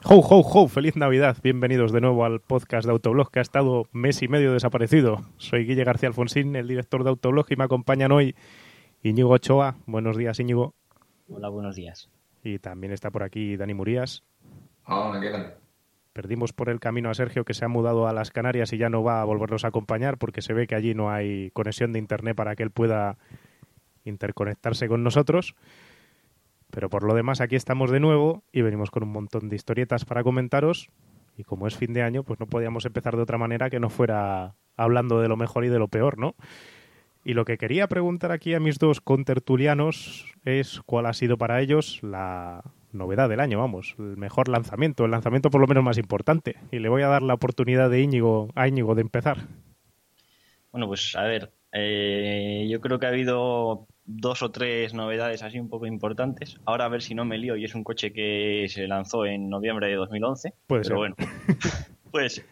Ho, ho, ho, feliz Navidad. Bienvenidos de nuevo al podcast de Autoblog, que ha estado mes y medio desaparecido. Soy Guille García Alfonsín, el director de Autoblog, y me acompañan hoy Íñigo Ochoa. Buenos días, Íñigo. Hola, buenos días. Y también está por aquí Dani Murías. Hola, ¿qué tal? Perdimos por el camino a Sergio, que se ha mudado a las Canarias y ya no va a volvernos a acompañar porque se ve que allí no hay conexión de internet para que él pueda interconectarse con nosotros. Pero por lo demás, aquí estamos de nuevo y venimos con un montón de historietas para comentaros. Y como es fin de año, pues no podíamos empezar de otra manera que no fuera hablando de lo mejor y de lo peor, ¿no? Y lo que quería preguntar aquí a mis dos contertulianos es cuál ha sido para ellos la novedad del año, vamos, el mejor lanzamiento, el lanzamiento por lo menos más importante. Y le voy a dar la oportunidad a Íñigo de empezar. Bueno, pues a ver, yo creo que ha habido 2 o 3 novedades así un poco importantes. Ahora a ver si no me lío y es un coche que se lanzó en noviembre de 2011. Puede pero ser. Bueno, pues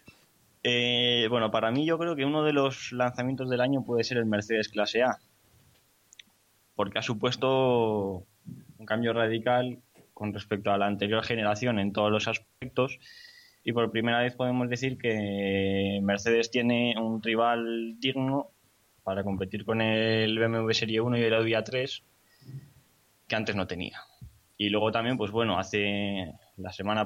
bueno, para mí yo creo que uno de los lanzamientos del año puede ser el Mercedes Clase A, porque ha supuesto un cambio radical con respecto a la anterior generación en todos los aspectos. Y por primera vez podemos decir que Mercedes tiene un rival digno para competir con el BMW Serie 1 y el Audi A3 que antes no tenía. Y luego también, pues bueno, hace la semana,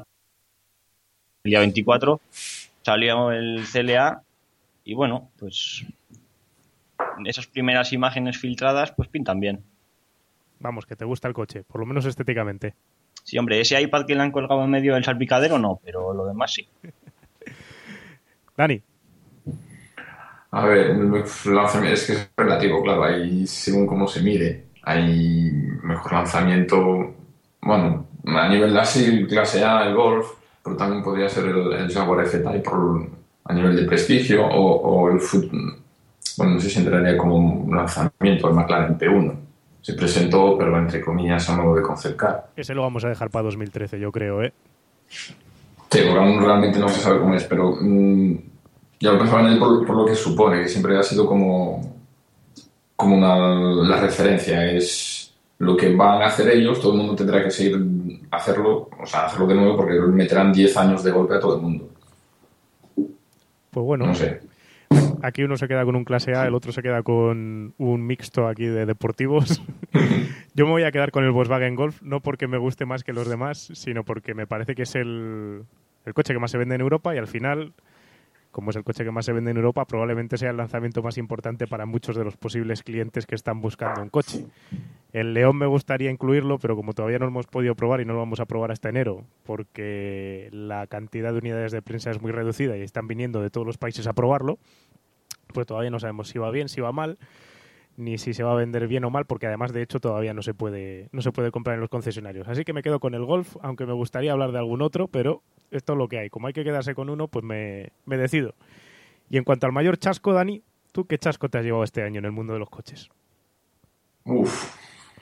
el día 24, salió el CLA y bueno, pues esas primeras imágenes filtradas pues pintan bien. Vamos, que te gusta el coche, por lo menos estéticamente. Sí, hombre, ese iPad que le han colgado en medio del salpicadero no, pero lo demás sí. Dani. A ver, es que es relativo, claro, ahí según cómo se mire. Hay mejor lanzamiento, bueno, a nivel así, clase A, el Golf, pero también podría ser el Jaguar F-Type a nivel de prestigio, o el bueno, no sé si entraría como un lanzamiento, el McLaren P1. Se presentó, pero entre comillas, a modo de concept car. Ese lo vamos a dejar para 2013, yo creo, ¿eh? Sí, porque aún realmente no se sabe cómo es, pero ya lo pensaba en él por lo que supone, que siempre ha sido como la referencia, es lo que van a hacer ellos, todo el mundo tendrá que seguir hacerlo de nuevo porque meterán 10 años de golpe a todo el mundo. Pues bueno, no sé. Aquí uno se queda con un clase A, el otro se queda con un mixto aquí de deportivos. Yo me voy a quedar con el Volkswagen Golf, no porque me guste más que los demás, sino porque me parece que es el coche que más se vende en Europa y al final, como es el coche que más se vende en Europa, probablemente sea el lanzamiento más importante para muchos de los posibles clientes que están buscando un coche. El León me gustaría incluirlo, pero como todavía no lo hemos podido probar y no lo vamos a probar hasta enero, porque la cantidad de unidades de prensa es muy reducida y están viniendo de todos los países a probarlo, pues todavía no sabemos si va bien, si va mal, ni si se va a vender bien o mal, porque además de hecho todavía no se puede comprar en los concesionarios. Así que me quedo con el Golf, aunque me gustaría hablar de algún otro, pero esto es lo que hay. Como hay que quedarse con uno, pues me decido. Y en cuanto al mayor chasco, Dani, ¿tú qué chasco te has llevado este año en el mundo de los coches? Uf.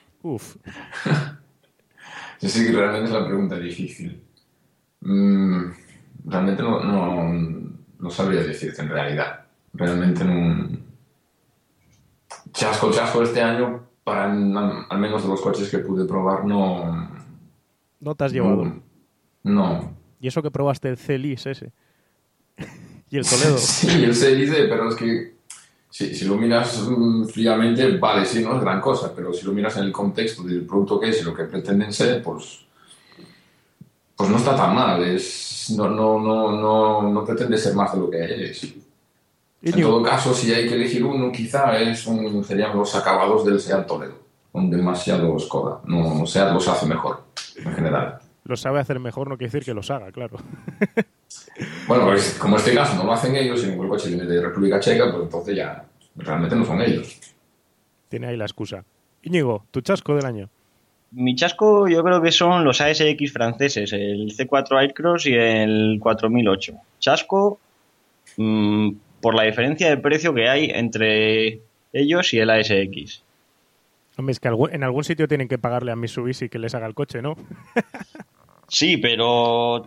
Sí, que realmente es la pregunta difícil. Realmente no sabría decirte en realidad. Realmente no. Chasco este año, al menos de los coches que pude probar, no. ¿No te has llevado? No. ¿Y eso que probaste el C-Lys ese? ¿Y el Toledo? Sí, el C-Lys, pero es que si lo miras fríamente, vale, sí, no es gran cosa, pero si lo miras en el contexto del producto que es y lo que pretenden ser, pues no está tan mal. No pretende ser más de lo que es. En todo caso, si hay que elegir uno, quizá serían los acabados del Seat Toledo, con demasiado Skoda. No, Seat los hace mejor, en general. Los sabe hacer mejor, no quiere decir que los haga, claro. Bueno, pues, como en este caso no lo hacen ellos, y en el coche viene de República Checa, pues entonces ya realmente no son ellos. Tiene ahí la excusa. Íñigo, ¿tu chasco del año? Mi chasco yo creo que son los ASX franceses, el C4 Aircross y el 4008. Chasco por la diferencia de precio que hay entre ellos y el ASX. Hombre, es que en algún sitio tienen que pagarle a Mitsubishi que les haga el coche, ¿no? Sí, pero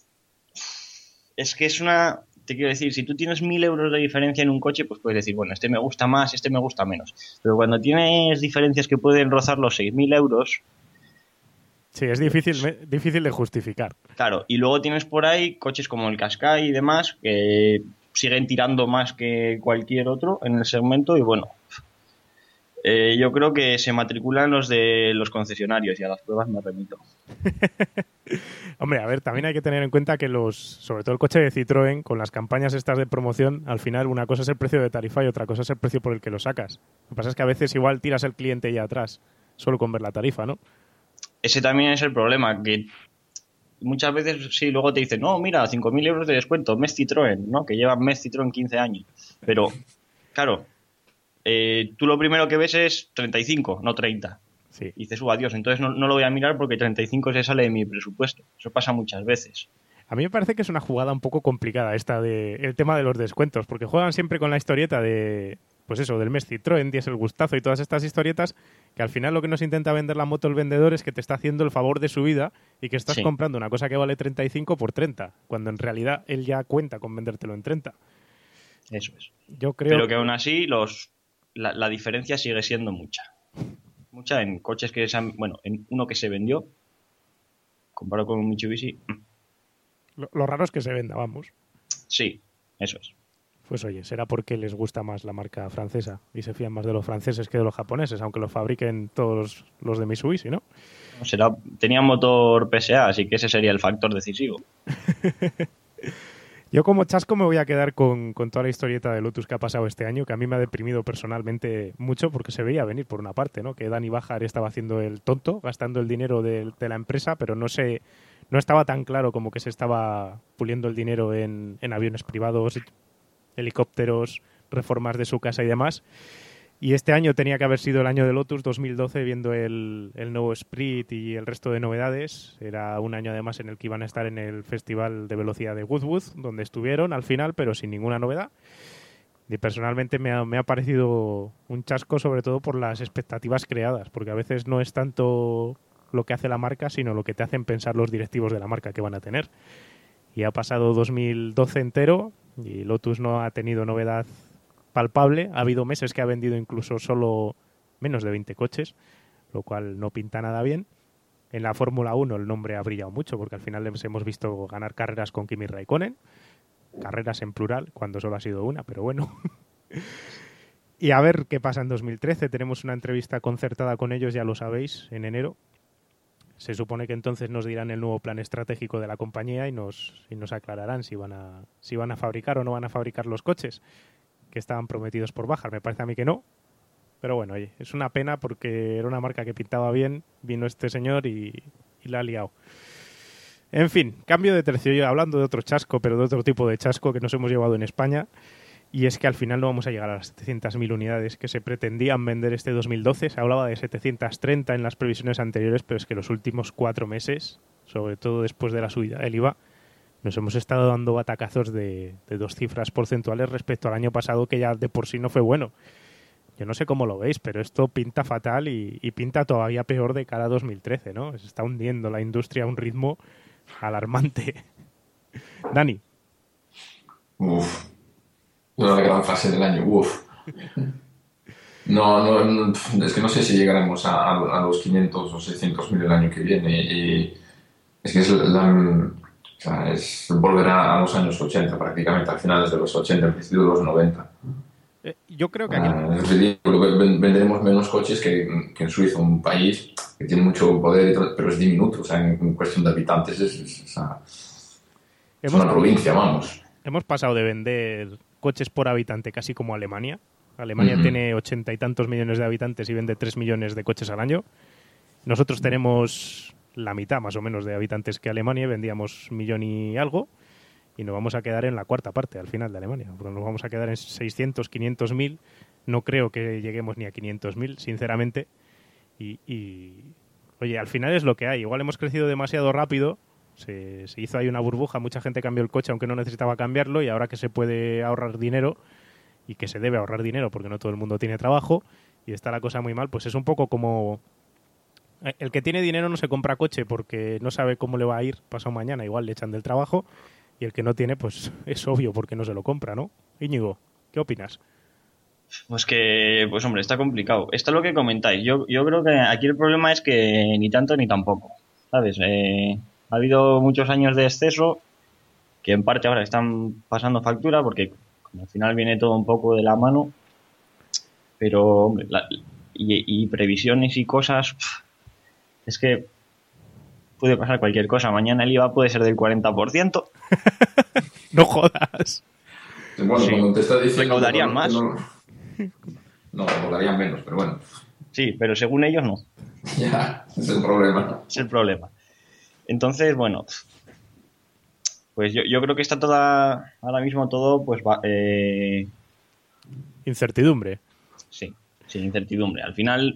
es que te quiero decir, si tú tienes 1.000 euros de diferencia en un coche, pues puedes decir, bueno, este me gusta más, este me gusta menos. Pero cuando tienes diferencias que pueden rozar los 6.000 euros, Sí, es difícil de justificar. Claro, y luego tienes por ahí coches como el Qashqai y demás que siguen tirando más que cualquier otro en el segmento y bueno, yo creo que se matriculan los de los concesionarios y a las pruebas me remito. Hombre, a ver, también hay que tener en cuenta que sobre todo el coche de Citroën, con las campañas estas de promoción, al final una cosa es el precio de tarifa y otra cosa es el precio por el que lo sacas. Lo que pasa es que a veces igual tiras el cliente ya atrás, solo con ver la tarifa, ¿no? Ese también es el problema, que muchas veces sí, luego te dicen, no, mira, 5.000 euros de descuento, mes Citroën, ¿no? Que lleva mes Citroën 15 años. Pero, claro, tú lo primero que ves es 35, no 30. Sí. Y dices, adiós, entonces no lo voy a mirar porque 35 se sale de mi presupuesto. Eso pasa muchas veces. A mí me parece que es una jugada un poco complicada el tema de los descuentos, porque juegan siempre con la historieta de, pues eso, del mes Citroën, diesel gustazo y todas estas historietas, que al final lo que nos intenta vender la moto el vendedor es que te está haciendo el favor de su vida y que estás comprando una cosa que vale 35 por 30, cuando en realidad él ya cuenta con vendértelo en 30. Eso es. Yo creo Pero que aún así la diferencia sigue siendo mucha. Mucha en coches que en uno que se vendió, comparado con un Mitsubishi. Lo raro es que se venda, vamos. Sí, eso es. Pues oye, será porque les gusta más la marca francesa y se fían más de los franceses que de los japoneses, aunque lo fabriquen todos los de Mitsubishi, ¿no? Tenía motor PSA, así que ese sería el factor decisivo. Yo como chasco me voy a quedar con toda la historieta de Lotus que ha pasado este año, que a mí me ha deprimido personalmente mucho porque se veía venir por una parte, ¿no? Que Dani Bahar estaba haciendo el tonto, gastando el dinero de la empresa, pero no estaba tan claro como que se estaba puliendo el dinero en aviones privados, helicópteros, reformas de su casa y demás. Y este año tenía que haber sido el año de Lotus 2012, viendo el nuevo Sprint y el resto de novedades. Era un año además en el que iban a estar en el Festival de Velocidad de Goodwood, donde estuvieron al final, pero sin ninguna novedad. Y personalmente me ha parecido un chasco, sobre todo por las expectativas creadas, porque a veces no es tanto lo que hace la marca, sino lo que te hacen pensar los directivos de la marca que van a tener. Y ha pasado 2012 entero y Lotus no ha tenido novedad palpable. Ha habido meses que ha vendido incluso solo menos de 20 coches, lo cual no pinta nada bien. En la Fórmula 1 el nombre ha brillado mucho porque al final les hemos visto ganar carreras con Kimi Raikkonen, carreras en plural, cuando solo ha sido una, pero bueno. Y a ver qué pasa en 2013. Tenemos una entrevista concertada con ellos, ya lo sabéis, en enero. Se supone que entonces nos dirán el nuevo plan estratégico de la compañía y nos aclararán si van a fabricar o no van a fabricar los coches que estaban prometidos por Bahar. Me parece a mí que no. Pero bueno, oye, es una pena porque era una marca que pintaba bien, vino este señor y la ha liado. En fin, cambio de tercio. Yo hablando de otro chasco, pero de otro tipo de chasco que nos hemos llevado en España. Y es que al final no vamos a llegar a las 700.000 unidades que se pretendían vender este 2012. Se hablaba de 730 en las previsiones anteriores, pero es que los últimos 4 meses, sobre todo después de la subida del IVA, nos hemos estado dando batacazos de 2 cifras porcentuales respecto al año pasado, que ya de por sí no fue bueno. Yo no sé cómo lo veis, pero esto pinta fatal y pinta todavía peor de cara a 2013, ¿no? Se está hundiendo la industria a un ritmo alarmante. Dani. Uf. Una gran fase del año. Uf. No, es que no sé si llegaremos a los 500 o 600.000 el año que viene. Y es que es volver a los años 80 prácticamente, a finales de los 80, al principio de los 90. Yo creo que aquí... Es ridículo. Venderemos menos coches que en Suiza, un país que tiene mucho poder, pero es diminuto. O sea, en cuestión de habitantes es una provincia, vamos. Hemos pasado de vender coches por habitante casi como Alemania. Alemania tiene 80 y tantos millones de habitantes y vende 3 millones de coches al año. Nosotros tenemos la mitad más o menos de habitantes que Alemania y vendíamos 1 millón y algo y nos vamos a quedar en la cuarta parte al final de Alemania, porque nos vamos a quedar en 600, 500 mil. No creo que lleguemos ni a 500.000, sinceramente. Y oye, al final es lo que hay. Igual hemos crecido demasiado rápido. Se hizo ahí una burbuja, mucha gente cambió el coche aunque no necesitaba cambiarlo y ahora que se puede ahorrar dinero y que se debe ahorrar dinero porque no todo el mundo tiene trabajo y está la cosa muy mal, pues es un poco como el que tiene dinero no se compra coche porque no sabe cómo le va a ir pasado mañana, igual le echan del trabajo, y el que no tiene pues es obvio porque no se lo compra, ¿no? Íñigo, ¿qué opinas? Pues hombre, está complicado. Esto es lo que comentáis. Yo creo que aquí el problema es que ni tanto ni tampoco. ¿sabes? Ha habido muchos años de exceso que en parte ahora están pasando factura porque como al final viene todo un poco de la mano, pero hombre, y previsiones y cosas, es que puede pasar cualquier cosa. Mañana el IVA puede ser del 40%. No jodas. Bueno, Sí, cuando te está diciendo recaudarían que más. no, recaudarían menos, pero bueno, Sí, pero según ellos no. ya, ese es el problema. Es el problema. Entonces, bueno, pues yo creo que está toda, ahora mismo todo, pues va, Incertidumbre. sí, sin incertidumbre. Al final,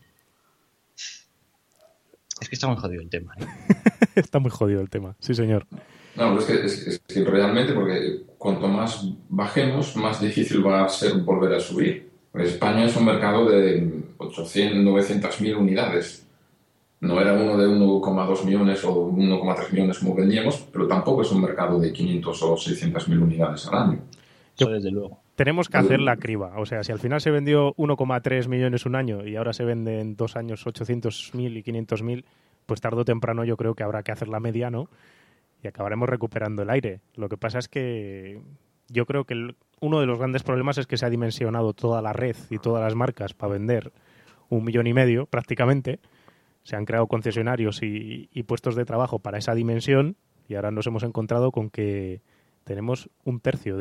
es que está muy jodido el tema, ¿eh? Está muy jodido el tema, sí señor. No, es que realmente, porque cuanto más bajemos, más difícil va a ser volver a subir. Pues España es un mercado de 800, 900.000 unidades. No era uno de 1,2 millones o 1,3 millones como vendíamos, pero tampoco es un mercado de 500 o 600.000 unidades al año. Eso desde luego. Tenemos que hacer la criba. O sea, si al final se vendió 1,3 millones un año y ahora se vende en 2 años 800.000 y 500.000, pues tarde o temprano yo creo que habrá que hacer la media, ¿no? Y acabaremos recuperando el aire. Lo que pasa es que yo creo que uno de los grandes problemas es que se ha dimensionado toda la red y todas las marcas para vender 1,5 millones prácticamente. Se han creado concesionarios y puestos de trabajo para esa dimensión y ahora nos hemos encontrado con que tenemos un tercio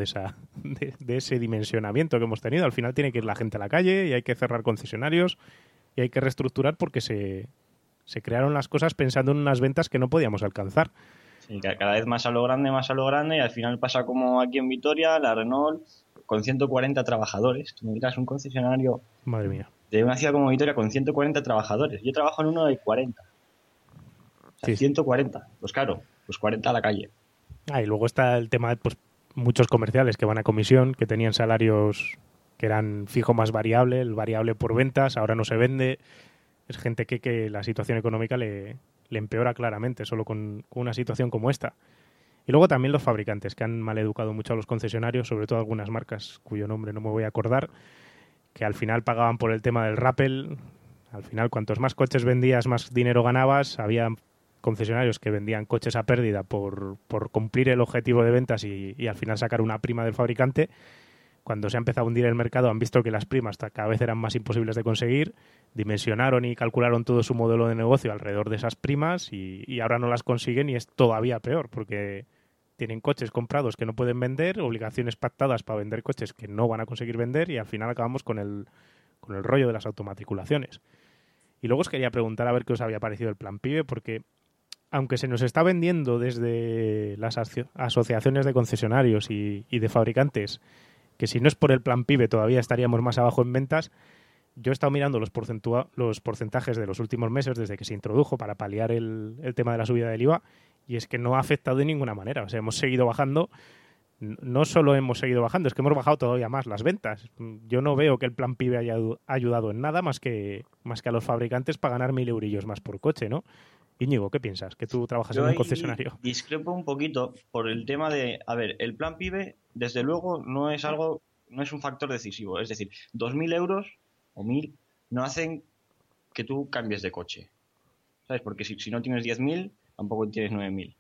de ese dimensionamiento que hemos tenido. Al final tiene que ir la gente a la calle y hay que cerrar concesionarios y hay que reestructurar porque se crearon las cosas pensando en unas ventas que no podíamos alcanzar. Sí, cada vez más a lo grande, y al final pasa como aquí en Vitoria, la Renault, con 140 trabajadores. Tú me dirás, un concesionario Madre mía. de una ciudad como Vitoria con 140 trabajadores. Yo trabajo en uno de 40. O sea, Sí. 140. Pues claro, pues 40 a la calle. Y luego está el tema de pues, muchos comerciales que van a comisión, que tenían salarios que eran fijo más variable, el variable por ventas, ahora no se vende. Es gente que la situación económica le empeora claramente solo con una situación como esta. Y luego también los fabricantes, que han maleducado mucho a los concesionarios, sobre todo algunas marcas cuyo nombre no me voy a acordar, que al final pagaban por el tema del rappel. Al final, cuantos más coches vendías, más dinero ganabas. Había concesionarios que vendían coches a pérdida por cumplir el objetivo de ventas y al final sacar una prima del fabricante. Cuando se ha empezado a hundir el mercado han visto que las primas cada vez eran más imposibles de conseguir, dimensionaron y calcularon todo su modelo de negocio alrededor de esas primas y ahora no las consiguen y es todavía peor porque tienen coches comprados que no pueden vender, obligaciones pactadas para vender coches que no van a conseguir vender y al final acabamos con el rollo de las automatriculaciones. Y luego os quería preguntar a ver qué os había parecido el plan PIBE porque aunque se nos está vendiendo desde las asociaciones de concesionarios y de fabricantes que si no es por el plan PIBE todavía estaríamos más abajo en ventas, yo he estado mirando los porcentajes de los últimos meses desde que se introdujo para paliar el tema de la subida del IVA y es que no ha afectado de ninguna manera. O sea, hemos seguido bajando. No solo hemos seguido bajando, es que hemos bajado todavía más las ventas. Yo no veo que el plan PIBE haya ayudado en nada más que a los fabricantes para ganar 1.000 eurillos más por coche, ¿no? Íñigo, ¿qué piensas? Que tú trabajas Yo en un ahí concesionario. discrepo un poquito por el tema de, a ver, el plan PIBE, desde luego, no es algo, no es un factor decisivo. Es decir, 2.000 euros o 1.000 no hacen que tú cambies de coche. ¿Sabes? Porque si no tienes 10.000, tampoco tienes 9.000.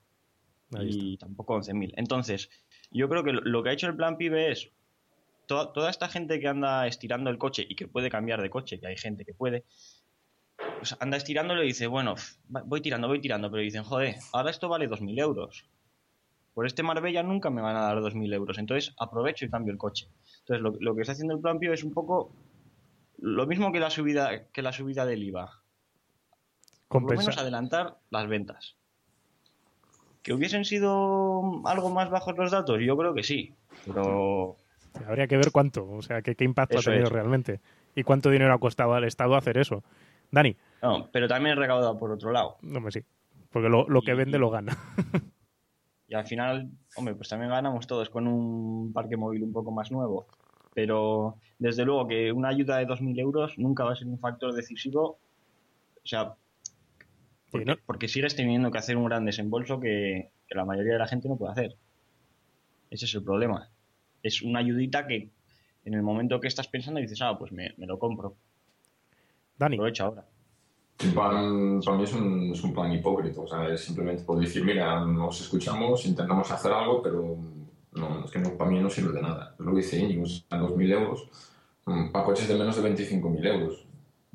Y tampoco 11.000. Entonces, yo creo que lo que ha hecho el plan PIBE es toda esta gente que anda estirando el coche y que puede cambiar de coche, que hay gente que puede, pues anda estirándolo y dice, bueno, voy tirando, pero dicen, joder, ahora esto vale 2.000 euros. Por este Marbella nunca me van a dar 2.000 euros, entonces aprovecho y cambio el coche. Entonces, lo que está haciendo el plan PIBE es un poco lo mismo que la subida del IVA. Por lo menos adelantar las ventas. ¿Que hubiesen sido algo más bajos los datos? Yo creo que sí, pero... Habría que ver cuánto, o sea, qué impacto ha tenido realmente. Y cuánto dinero ha costado al Estado hacer eso. Dani. No, pero también recauda por otro lado. No, sí, porque lo que vende lo gana. Y al final, hombre, pues también ganamos todos con un parque móvil un poco más nuevo. Pero desde luego que una ayuda de 2.000 euros nunca va a ser un factor decisivo. O sea, porque sigues teniendo que hacer un gran desembolso que la mayoría de la gente no puede hacer. Ese es el problema. Es una ayudita que en el momento que estás pensando dices, pues me lo compro. Dani. Aprovecho ahora. Para mí es un plan hipócrita, o sea, es simplemente por decir, mira, nos escuchamos, intentamos hacer algo, pero no, es que no, para mí no sirve de nada. Es lo que dice Íñigo, a 2.000 euros, para coches de menos de 25.000 euros.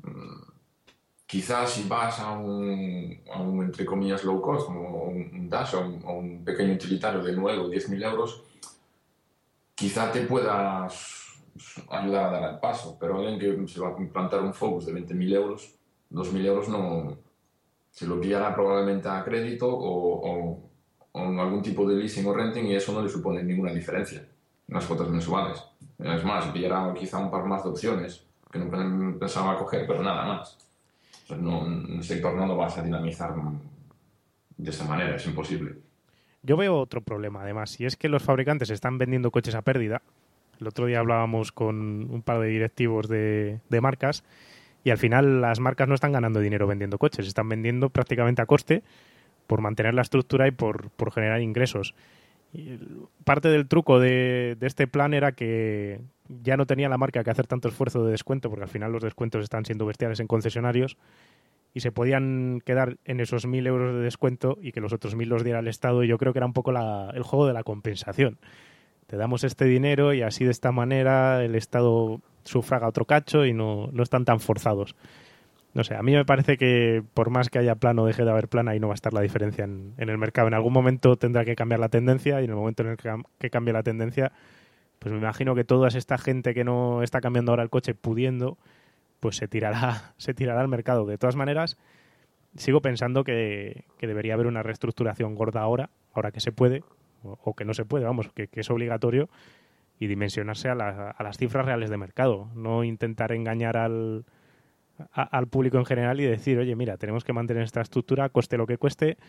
Quizás si vas entre comillas, low cost, como un Dash o un pequeño utilitario de nuevo, 10.000 euros, quizá te puedas ayudar a dar el paso, pero alguien que se va a implantar un Focus de 20.000 euros, 2.000 euros no, se lo pillará probablemente a crédito o en algún tipo de leasing o renting y eso no le supone ninguna diferencia en las cuotas mensuales. Es más, pillará quizá un par más de opciones que no pensaba coger, pero nada más. O sea, no, el sector no lo vas a dinamizar de esa manera, es imposible. Yo veo otro problema, además, y es que los fabricantes están vendiendo coches a pérdida. El otro día hablábamos con un par de directivos de marcas y al final las marcas no están ganando dinero vendiendo coches, están vendiendo prácticamente a coste por mantener la estructura y por generar ingresos. Y parte del truco de este plan era que ya no tenía la marca que hacer tanto esfuerzo de descuento, porque al final los descuentos están siendo bestiales en concesionarios y se podían quedar en esos 1.000 euros de descuento y que los otros 1.000 los diera el Estado, y yo creo que era un poco el juego de la compensación. Te damos este dinero y así de esta manera el Estado sufraga otro cacho y no están tan forzados. No sé, a mí me parece que por más que haya plan o deje de haber plan, ahí no va a estar la diferencia en el mercado. En algún momento tendrá que cambiar la tendencia y en el momento en el que cambie la tendencia, pues me imagino que toda esta gente que no está cambiando ahora el coche pudiendo, pues se tirará al mercado. De todas maneras, sigo pensando que debería haber una reestructuración gorda ahora que se puede, o que no se puede, vamos, que es obligatorio, y dimensionarse a las cifras reales de mercado. No intentar engañar al público en general y decir, oye, mira, tenemos que mantener esta estructura, cueste lo que cueste,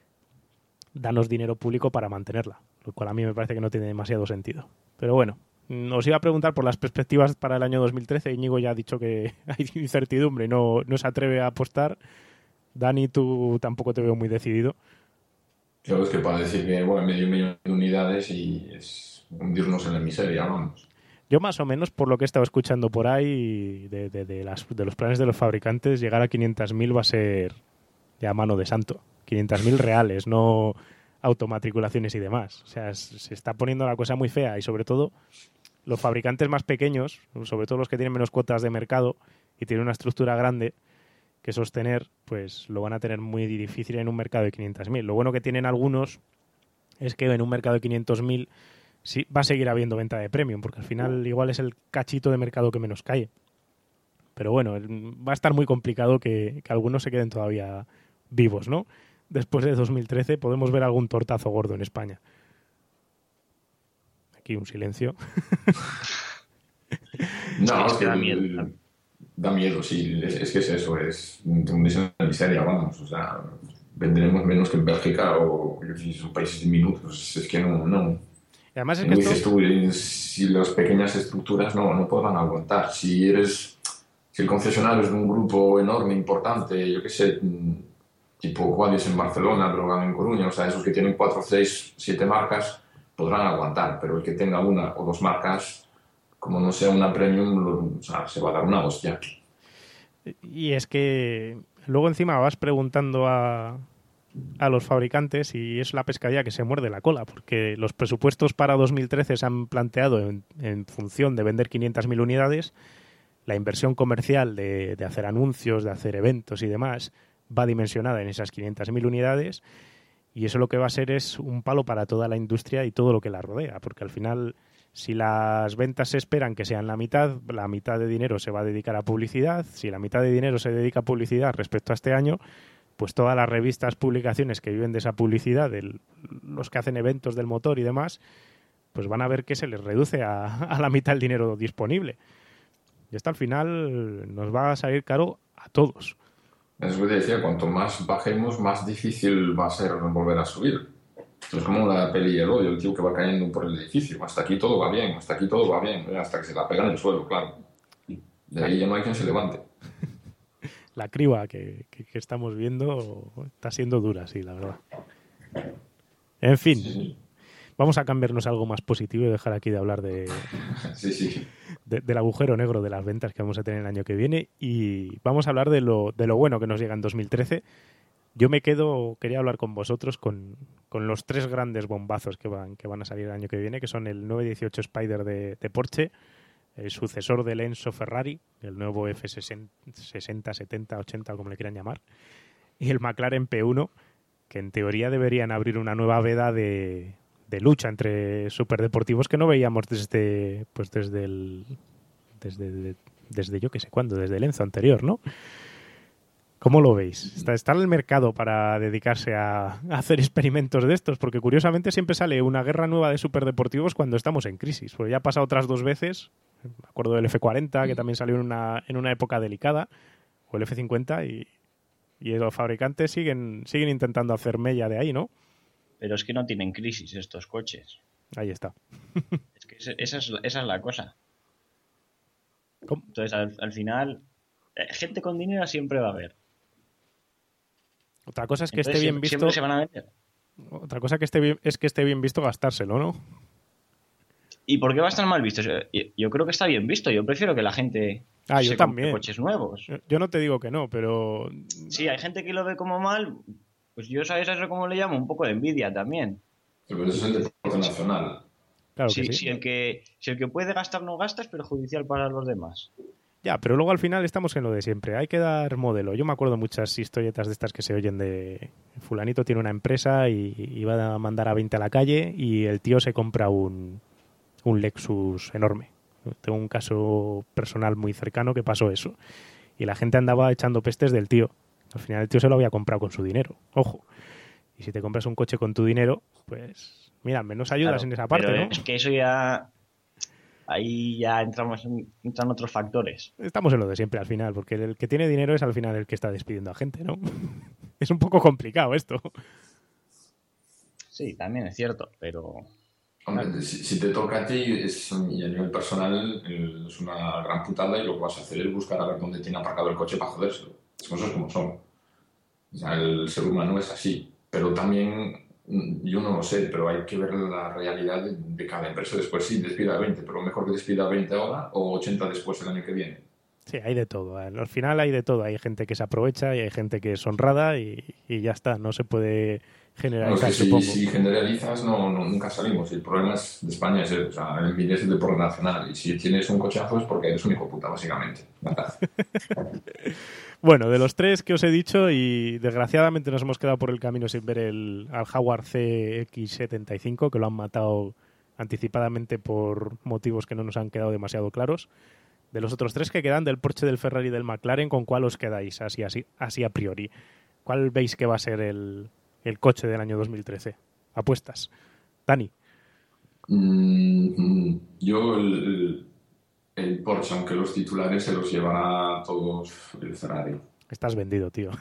danos dinero público para mantenerla, lo cual a mí me parece que no tiene demasiado sentido. Pero bueno, os iba a preguntar por las perspectivas para el año 2013. Íñigo ya ha dicho que hay incertidumbre, no se atreve a apostar. Dani, tú tampoco te veo muy decidido. Yo es que para decir que, bueno, 500.000 de unidades y es hundirnos en la miseria, vamos. Yo más o menos, por lo que he estado escuchando por ahí, de los planes de los fabricantes, llegar a 500.000 va a ser ya mano de santo. 500.000 reales, no automatriculaciones y demás. O sea, se está poniendo la cosa muy fea y sobre todo los fabricantes más pequeños, sobre todo los que tienen menos cuotas de mercado y tienen una estructura grande que sostener, pues lo van a tener muy difícil en un mercado de 500.000. Lo bueno que tienen algunos es que en un mercado de 500.000 sí va a seguir habiendo venta de premium, porque al final igual es el cachito de mercado que menos cae. Pero bueno, va a estar muy complicado que algunos se queden todavía vivos, ¿no? Después de 2013 podemos ver algún tortazo gordo en España. Aquí un silencio. No, es que da miedo. Da miedo, sí, es que es eso, es una miseria, vamos, o sea, vendremos menos que en Bélgica o si son países diminutos, es que no. Además es Como que dices tú, si las pequeñas estructuras no podrán aguantar. Si el concesionario es de un grupo enorme, importante, yo qué sé, tipo Qualis en Barcelona, Brogan en Coruña, o sea, esos que tienen 4, 6, 7 marcas podrán aguantar, pero el que tenga una o dos marcas, como no sea una premium, o sea, se va a dar una hostia. Y es que luego encima vas preguntando a los fabricantes y es la pescadilla que se muerde la cola, porque los presupuestos para 2013 se han planteado en función de vender 500.000 unidades, la inversión comercial de hacer anuncios, de hacer eventos y demás va dimensionada en esas 500.000 unidades, y eso lo que va a ser es un palo para toda la industria y todo lo que la rodea, porque al final, si las ventas se esperan que sean la mitad de dinero se va a dedicar a publicidad. Si la mitad de dinero se dedica a publicidad respecto a este año, pues todas las revistas, publicaciones que viven de esa publicidad, los que hacen eventos del motor y demás, pues van a ver que se les reduce a la mitad el dinero disponible. Y esto al final nos va a salir caro a todos. Es lo que decía, cuanto más bajemos, más difícil va a ser volver a subir. Es como la peli El odio, el tío que va cayendo por el edificio. Hasta aquí todo va bien, hasta que se la pega en el suelo, claro. De ahí ya no hay quien se levante. La criba que estamos viendo está siendo dura, sí, la verdad. En fin, Sí. vamos a cambiarnos a algo más positivo y dejar aquí de hablar de del agujero negro de las ventas que vamos a tener el año que viene y vamos a hablar de lo bueno que nos llega en 2013. Yo quería hablar con vosotros con los 3 grandes bombazos que van a salir el año que viene, que son el 918 Spider de Porsche, el sucesor del Enzo Ferrari, el nuevo F60, 70, 80, como le quieran llamar, y el McLaren P1, que en teoría deberían abrir una nueva veda de lucha entre superdeportivos que no veíamos desde yo que sé cuándo, desde el Enzo anterior, ¿no? ¿Cómo lo veis? ¿Está en el mercado para dedicarse a hacer experimentos de estos? Porque curiosamente siempre sale una guerra nueva de superdeportivos cuando estamos en crisis. Porque ya ha pasado otras 2 veces. Me acuerdo del F40, que también salió en una época delicada, o el F50, y los fabricantes siguen intentando hacer mella de ahí, ¿no? Pero es que no tienen crisis estos coches. Ahí está. Es que esa es la cosa. ¿Cómo? Entonces, al final, gente con dinero siempre va a haber. Otra cosa es que Entonces, esté bien visto. siempre se van a vender. Otra cosa que esté bien visto gastárselo, ¿no? ¿Y por qué va a estar mal visto? Yo creo que está bien visto. Yo prefiero que la gente yo se compre también. coches nuevos. Yo no te digo que no, pero... Sí, hay gente que lo ve como mal. Pues yo, ¿sabes eso cómo le llamo? Un poco de envidia también. Pero eso es el deporte nacional. Claro que sí. Si el que puede gastar no gasta, es perjudicial para los demás. Ya, pero luego al final estamos en lo de siempre. Hay que dar modelo. Yo me acuerdo muchas historietas de estas que se oyen de fulanito tiene una empresa y va a mandar a 20 a la calle y el tío se compra un Lexus enorme. Tengo un caso personal muy cercano que pasó eso. Y la gente andaba echando pestes del tío. Al final el tío se lo había comprado con su dinero. Ojo. Y si te compras un coche con tu dinero, pues mira, menos ayudas Claro, en esa parte, pero ¿no? es que eso ya... Ahí ya entran otros factores. Estamos en lo de siempre al final, porque el que tiene dinero es al final el que está despidiendo a gente, ¿no? Es un poco complicado esto. Sí, también es cierto, pero... Hombre, si te toca a ti y a nivel personal es una gran putada y lo que vas a hacer es buscar a ver dónde tiene aparcado el coche para jodérselo. Las cosas como son. O sea, el ser humano es así. Pero también, yo no lo sé, pero hay que ver la realidad de cada empresa. Después sí, despida a 20, pero mejor que despida a 20 ahora o 80 después el año que viene. Sí, hay de todo. Al final hay de todo. Hay gente que se aprovecha y hay gente que es honrada y ya está. No se puede generalizar, Es que supongo. si generalizas, nunca salimos. Y el problema de España es o sea, el envidia es el deporte nacional. Y si tienes un cochazo es porque eres un hijo de puta, básicamente. Bueno, de los 3 que os he dicho, y desgraciadamente nos hemos quedado por el camino sin ver al Jaguar CX-75, que lo han matado anticipadamente por motivos que no nos han quedado demasiado claros. De los otros 3 que quedan, del Porsche, del Ferrari y del McLaren, ¿con cuál os quedáis así a priori? ¿Cuál veis que va a ser el coche del año 2013? Apuestas. Dani. Yo el Porsche, aunque los titulares se los llevará todos el Ferrari. Estás vendido, tío.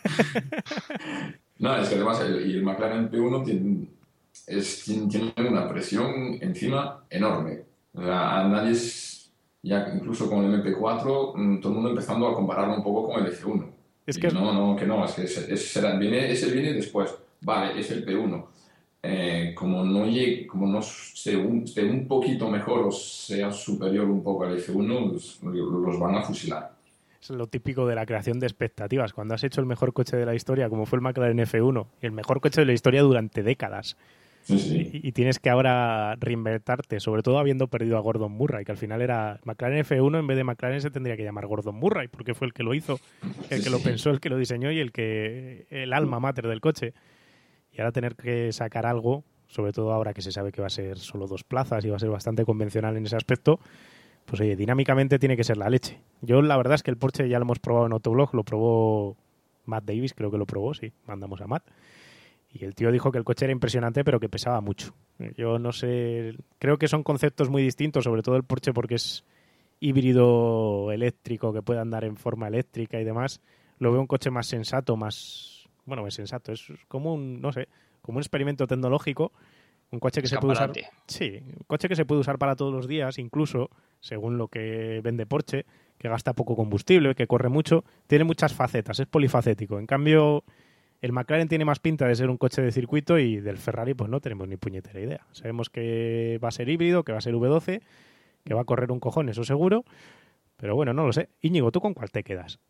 No, es que además el McLaren P1 tiene una presión encima enorme. O sea, a nadie ya incluso con el MP4, todo el mundo empezando a compararlo un poco con el F1. Es que es que ese viene después. Vale, es el P1. Como no esté un poquito mejor o sea superior un poco al F1, los van a fusilar. Es lo típico de la creación de expectativas. Cuando has hecho el mejor coche de la historia, como fue el McLaren F1, y el mejor coche de la historia durante décadas, Sí. y tienes que ahora reinventarte, sobre todo habiendo perdido a Gordon Murray, que al final era McLaren F1, en vez de McLaren se tendría que llamar Gordon Murray, porque fue el que lo hizo, el que lo pensó, el que lo diseñó y el alma mater del coche. Y ahora tener que sacar algo, sobre todo ahora que se sabe que va a ser solo 2 plazas y va a ser bastante convencional en ese aspecto, pues oye, dinámicamente tiene que ser la leche. Yo la verdad es que el Porsche ya lo hemos probado en Autoblog, lo probó Matt Davis, creo que lo probó, sí, mandamos a Matt. Y el tío dijo que el coche era impresionante, pero que pesaba mucho. Yo no sé, creo que son conceptos muy distintos, sobre todo el Porsche porque es híbrido eléctrico, que puede andar en forma eléctrica y demás. Lo veo un coche más sensato, bueno, es sensato, es como un experimento tecnológico, un coche que se puede usar, sí, un coche que se puede usar para todos los días, incluso según lo que vende Porsche, que gasta poco combustible, que corre mucho, tiene muchas facetas, es polifacético. En cambio, el McLaren tiene más pinta de ser un coche de circuito y del Ferrari pues no tenemos ni puñetera idea. Sabemos que va a ser híbrido, que va a ser V12, que va a correr un cojón, eso seguro. Pero bueno, no lo sé. Íñigo, ¿tú con cuál te quedas?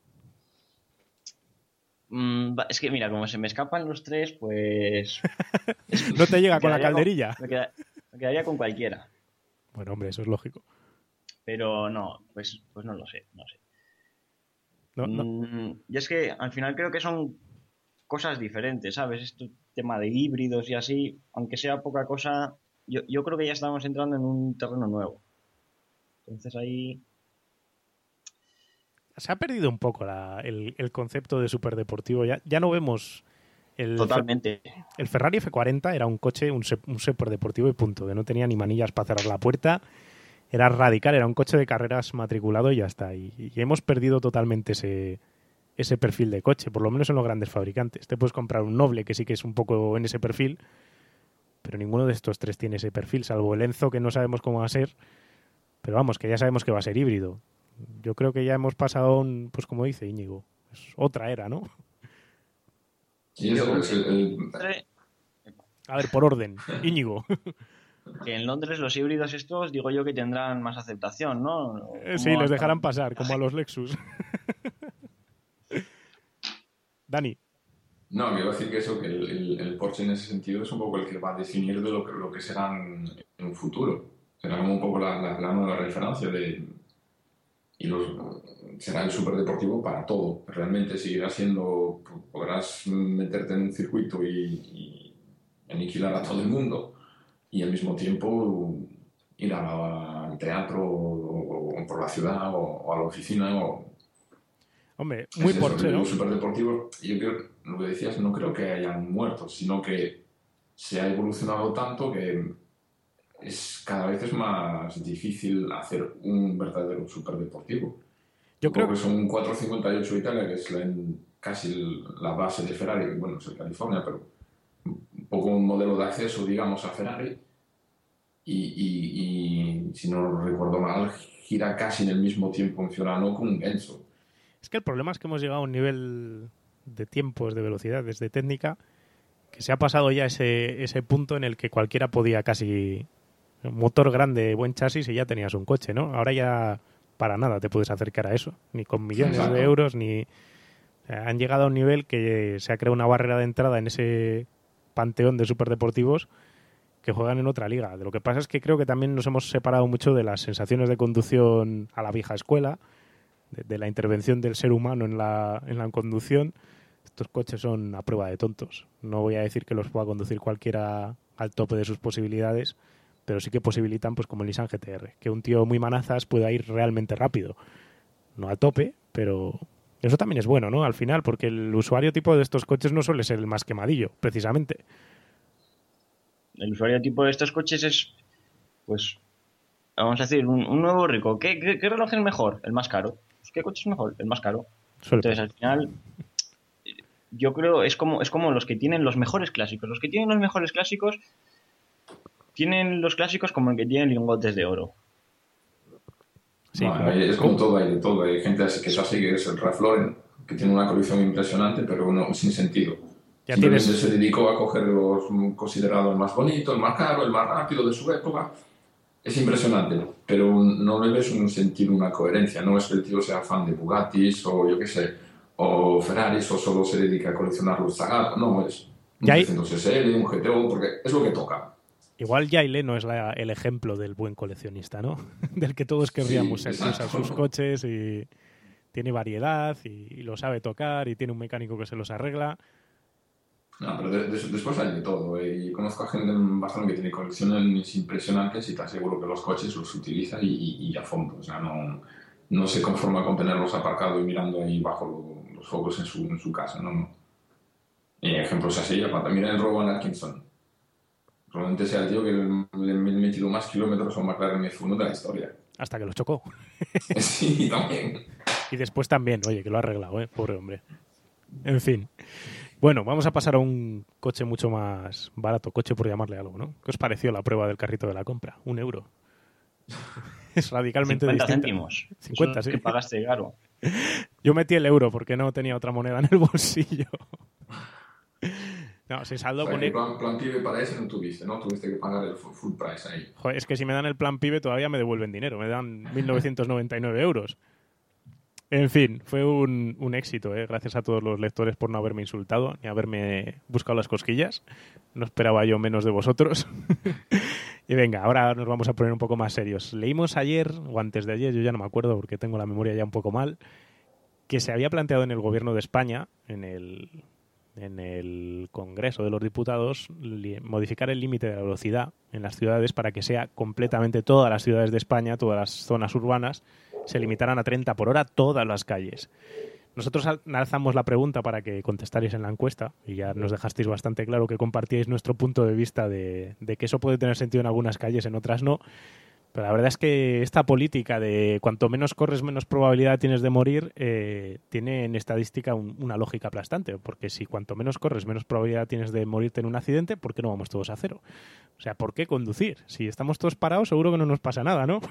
Es que mira, como se me escapan los tres, pues... ¿No te llega me con la quedaría calderilla? me quedaría con cualquiera. Bueno, hombre, eso es lógico. Pero no, pues no lo sé, no sé. No, no. Y es que al final creo que son cosas diferentes, ¿sabes? Este tema de híbridos y así, aunque sea poca cosa, yo creo que ya estamos entrando en un terreno nuevo. Entonces ahí... Se ha perdido un poco el concepto de superdeportivo. Ya no vemos... Totalmente. El Ferrari F40 era un coche, un superdeportivo y punto, que no tenía ni manillas para cerrar la puerta. Era radical, era un coche de carreras matriculado y ya está. Y hemos perdido totalmente ese perfil de coche, por lo menos en los grandes fabricantes. Te puedes comprar un Noble, que sí que es un poco en ese perfil, pero ninguno de estos tres tiene ese perfil, salvo el Enzo, que no sabemos cómo va a ser, pero vamos, que ya sabemos que va a ser híbrido. Yo creo que ya hemos pasado, pues como dice Íñigo, es otra era, ¿no? Sí, eso es A ver, por orden, Íñigo. Que en Londres los híbridos estos, digo yo que tendrán más aceptación, ¿no? Sí, les dejarán pasar, como a los Lexus. Dani. No, quiero decir que eso, que el Porsche en ese sentido es un poco el que va a definir de lo que serán en un futuro. Será como un poco la nueva referencia será el superdeportivo para todo. Realmente seguirá siendo, podrás meterte en un circuito y aniquilar a todo el mundo y al mismo tiempo ir al teatro o por la ciudad o a la oficina Hombre, muy Porsche, ¿no? Los superdeportivos, yo creo, lo que decías, no creo que hayan muerto, sino que se ha evolucionado tanto que cada vez es más difícil hacer un verdadero superdeportivo. Yo creo que son un 458 Italia, que es casi la base de Ferrari, bueno, es el California, pero un poco un modelo de acceso, digamos, a Ferrari. Y si no recuerdo mal, gira casi en el mismo tiempo en Fiorano con un Enzo. Es que el problema es que hemos llegado a un nivel de tiempos, de velocidades, de técnica, que se ha pasado ya ese punto en el que cualquiera podía casi... motor grande, buen chasis y ya tenías un coche, ¿no? Ahora ya para nada te puedes acercar a eso, ni con millones de euros, ni... O sea, han llegado a un nivel que se ha creado una barrera de entrada en ese panteón de superdeportivos que juegan en otra liga. De lo que pasa es que creo que también nos hemos separado mucho de las sensaciones de conducción a la vieja escuela, de la intervención del ser humano en la conducción. Estos coches son a prueba de tontos. No voy a decir que los pueda conducir cualquiera al tope de sus posibilidades, pero sí que posibilitan, pues como el Nissan GT-R, que un tío muy manazas pueda ir realmente rápido. No al tope, pero eso también es bueno, ¿no? Al final, porque el usuario tipo de estos coches no suele ser el más quemadillo, precisamente. El usuario tipo de estos coches es, pues, vamos a decir, un nuevo rico. ¿Qué reloj es mejor? El más caro. ¿Qué coche es mejor? El más caro. Entonces, al final, yo creo es como los que tienen los mejores clásicos. Los que tienen los mejores clásicos tienen los clásicos como el que tiene lingotes de oro. Sí, no, es como todo, hay de todo. Hay gente así que es así, que es el Ralph Lauren, que tiene una colección impresionante, pero no, sin sentido. Simplemente se dedicó a coger los considerados más bonitos, el más caro, el más rápido de su época. Es impresionante, pero no le ves un sentido, una coherencia. No es que el tío sea fan de Bugattis o yo qué sé, o Ferraris, o solo se dedica a coleccionar los Zagato. No, es un 300 SL, un GTO, porque es lo que toca. Igual Yaile no es el ejemplo del buen coleccionista, ¿no? Del que todos querríamos ser. Usa sus coches y tiene variedad y lo sabe tocar y tiene un mecánico que se los arregla. No, pero después hay de todo. Y conozco a gente en Barcelona que tiene colecciones impresionantes y te aseguro que los coches los utiliza y a fondo. O sea, no se conforma con tenerlos aparcados y mirando ahí bajo los focos en su casa. No. Y ejemplos así, aparte, mira el Rowan Atkinson. Probablemente sea el tío que le ha metido más kilómetros a un McLaren F1 de la historia. Hasta que los chocó. Sí, también. Y después también, oye, que lo ha arreglado, pobre hombre. En fin. Bueno, vamos a pasar a un coche mucho más barato, coche por llamarle algo, ¿no? ¿Qué os pareció la prueba del carrito de la compra? €1. Es radicalmente 50 distinta. céntimos. 50, sí. Que pagaste caro. Yo metí el euro porque no tenía otra moneda en el bolsillo. No, si saldo O sea, con... que plan pibe para ese no tuviste, ¿no? Tuviste que pagar el full price ahí. Joder, es que si me dan el plan pibe todavía me devuelven dinero, me dan 1.999 euros. En fin, fue un éxito, ¿eh? Gracias a todos los lectores por no haberme insultado ni haberme buscado las cosquillas. No esperaba yo menos de vosotros. Y venga, ahora nos vamos a poner un poco más serios. Leímos ayer, o antes de ayer, yo ya no me acuerdo porque tengo la memoria ya un poco mal, que se había planteado en el gobierno de España, en el Congreso de los Diputados, modificar el límite de la velocidad en las ciudades para que sea completamente todas las ciudades de España, todas las zonas urbanas, se limitaran a 30 por hora todas las calles. Nosotros alzamos la pregunta para que contestarais en la encuesta y ya nos dejasteis bastante claro que compartíais nuestro punto de vista de que eso puede tener sentido en algunas calles, en otras no. Pero la verdad es que esta política de cuanto menos corres, menos probabilidad tienes de morir, tiene en estadística una lógica aplastante. Porque si cuanto menos corres, menos probabilidad tienes de morirte en un accidente, ¿por qué no vamos todos a cero? O sea, ¿por qué conducir? Si estamos todos parados, seguro que no nos pasa nada, ¿no?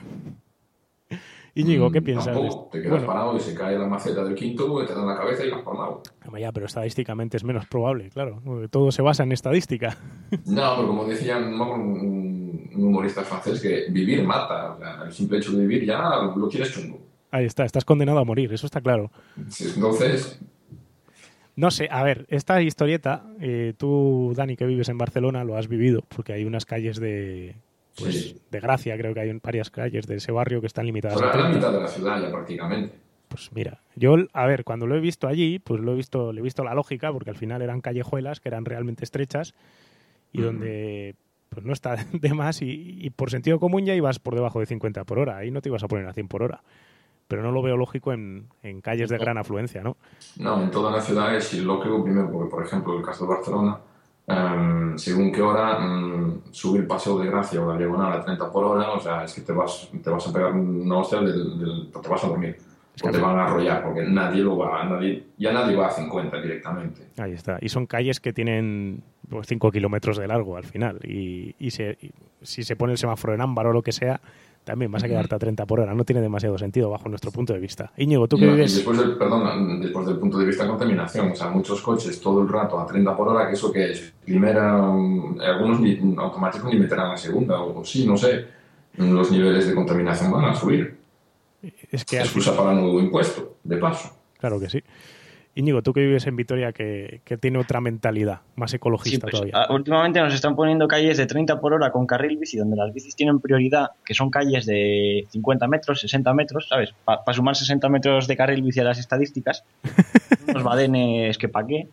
Íñigo, ¿qué piensas de esto? Te quedas parado y se cae la maceta del quinto, te dan la cabeza y la has palmado. Ya, pero estadísticamente es menos probable, claro. Todo se basa en estadística. No, pero como decía un humorista francés, que vivir mata. O sea, el simple hecho de vivir ya lo tienes chungo. Ahí está, estás condenado a morir, eso está claro. Entonces... No sé, a ver, esta historieta, tú, Dani, que vives en Barcelona, lo has vivido, porque hay unas calles de Gracia, creo que hay varias calles de ese barrio que están limitadas a 30. La mitad de la ciudad ya prácticamente. Pues mira, yo, a ver, cuando lo he visto allí, pues le he visto la lógica, porque al final eran callejuelas que eran realmente estrechas y donde pues no está de más y por sentido común ya ibas por debajo de 50 por hora, ahí no te ibas a poner a 100 por hora. Pero no lo veo lógico en calles de gran afluencia, ¿no? No, en todas las ciudades es lógico, primero porque, por ejemplo, el caso de Barcelona, según qué hora subir el Paseo de Gracia o la Diagonal a 30 por hora, o sea, es que te vas a pegar una hostia te vas a dormir. O te van a arrollar, porque nadie va a 50 directamente. Ahí está. Y son calles que tienen 5 kilómetros de largo al final. Y si se pone el semáforo en ámbar o lo que sea, también vas a quedarte a 30 por hora. No tiene demasiado sentido bajo nuestro punto de vista. Íñigo, ¿tú qué vives? Después del punto de vista de contaminación, o sea, muchos coches todo el rato a 30 por hora, que eso que es primera, algunos automáticos ni meterán la segunda, o sí, no sé, los niveles de contaminación van a subir. Es que excusa para un nuevo impuesto, de paso. Claro que sí. Íñigo, tú que vives en Vitoria, que tiene otra mentalidad, más ecologista pues, todavía. Últimamente nos están poniendo calles de 30 por hora con carril bici, donde las bicis tienen prioridad, que son calles de 50 metros, 60 metros, ¿sabes? Para sumar 60 metros de carril bici a las estadísticas, unos badenes que pa' qué.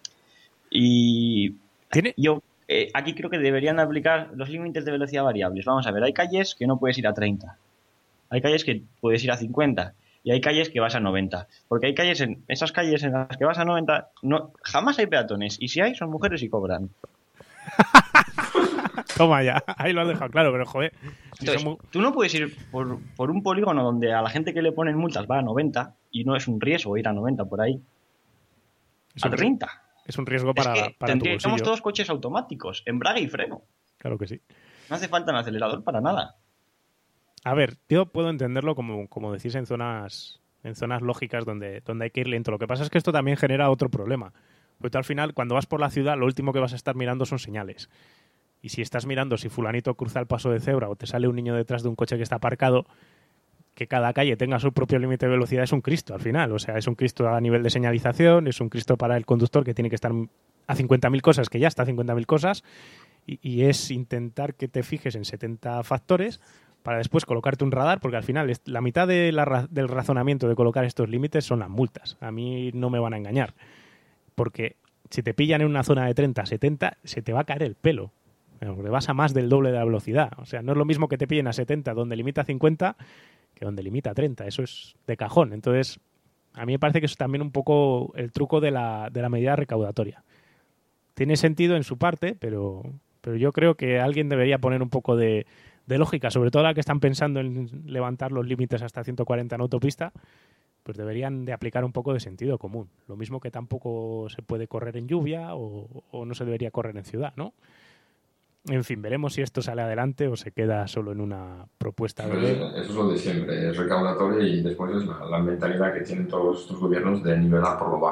Y yo aquí creo que deberían aplicar los límites de velocidad variables. Vamos a ver, hay calles que no puedes ir a 30. Hay calles que puedes ir a 50 y hay calles que vas a 90. Porque hay calles, en esas calles en las que vas a 90, jamás hay peatones. Y si hay, son mujeres y cobran. Toma ya, ahí lo has dejado claro, pero joder. Entonces, tú no puedes ir por un polígono donde a la gente que le ponen multas va a 90 y no es un riesgo ir a 90 por ahí. A 30. Es un riesgo para tu bolsillo. Tendríamos todos coches automáticos, embrague y freno. Claro que sí. No hace falta un acelerador para nada. A ver, yo puedo entenderlo como decís en zonas lógicas donde hay que ir lento. Lo que pasa es que esto también genera otro problema. Porque tú al final, cuando vas por la ciudad, lo último que vas a estar mirando son señales. Y si estás mirando si fulanito cruza el paso de cebra o te sale un niño detrás de un coche que está aparcado, que cada calle tenga su propio límite de velocidad es un Cristo al final. O sea, es un Cristo a nivel de señalización, es un Cristo para el conductor que tiene que estar a 50.000 cosas, que ya está a 50.000 cosas, y es intentar que te fijes en 70 factores para después colocarte un radar, porque al final la mitad del razonamiento de colocar estos límites son las multas. A mí no me van a engañar, porque si te pillan en una zona de 30, 70, se te va a caer el pelo, porque vas a más del doble de la velocidad. O sea, no es lo mismo que te pillen a 70 donde limita 50 que donde limita 30, eso es de cajón. Entonces, a mí me parece que es también un poco el truco de la medida recaudatoria. Tiene sentido en su parte, pero yo creo que alguien debería poner un poco de lógica, sobre todo la que están pensando en levantar los límites hasta 140 en autopista, pues deberían de aplicar un poco de sentido común. Lo mismo que tampoco se puede correr en lluvia o no se debería correr en ciudad, ¿no? En fin, veremos si esto sale adelante o se queda solo en una propuesta de ley. Eso es lo de siempre, es recaudatorio y después es la mentalidad que tienen todos estos gobiernos de nivelar por lo bajo.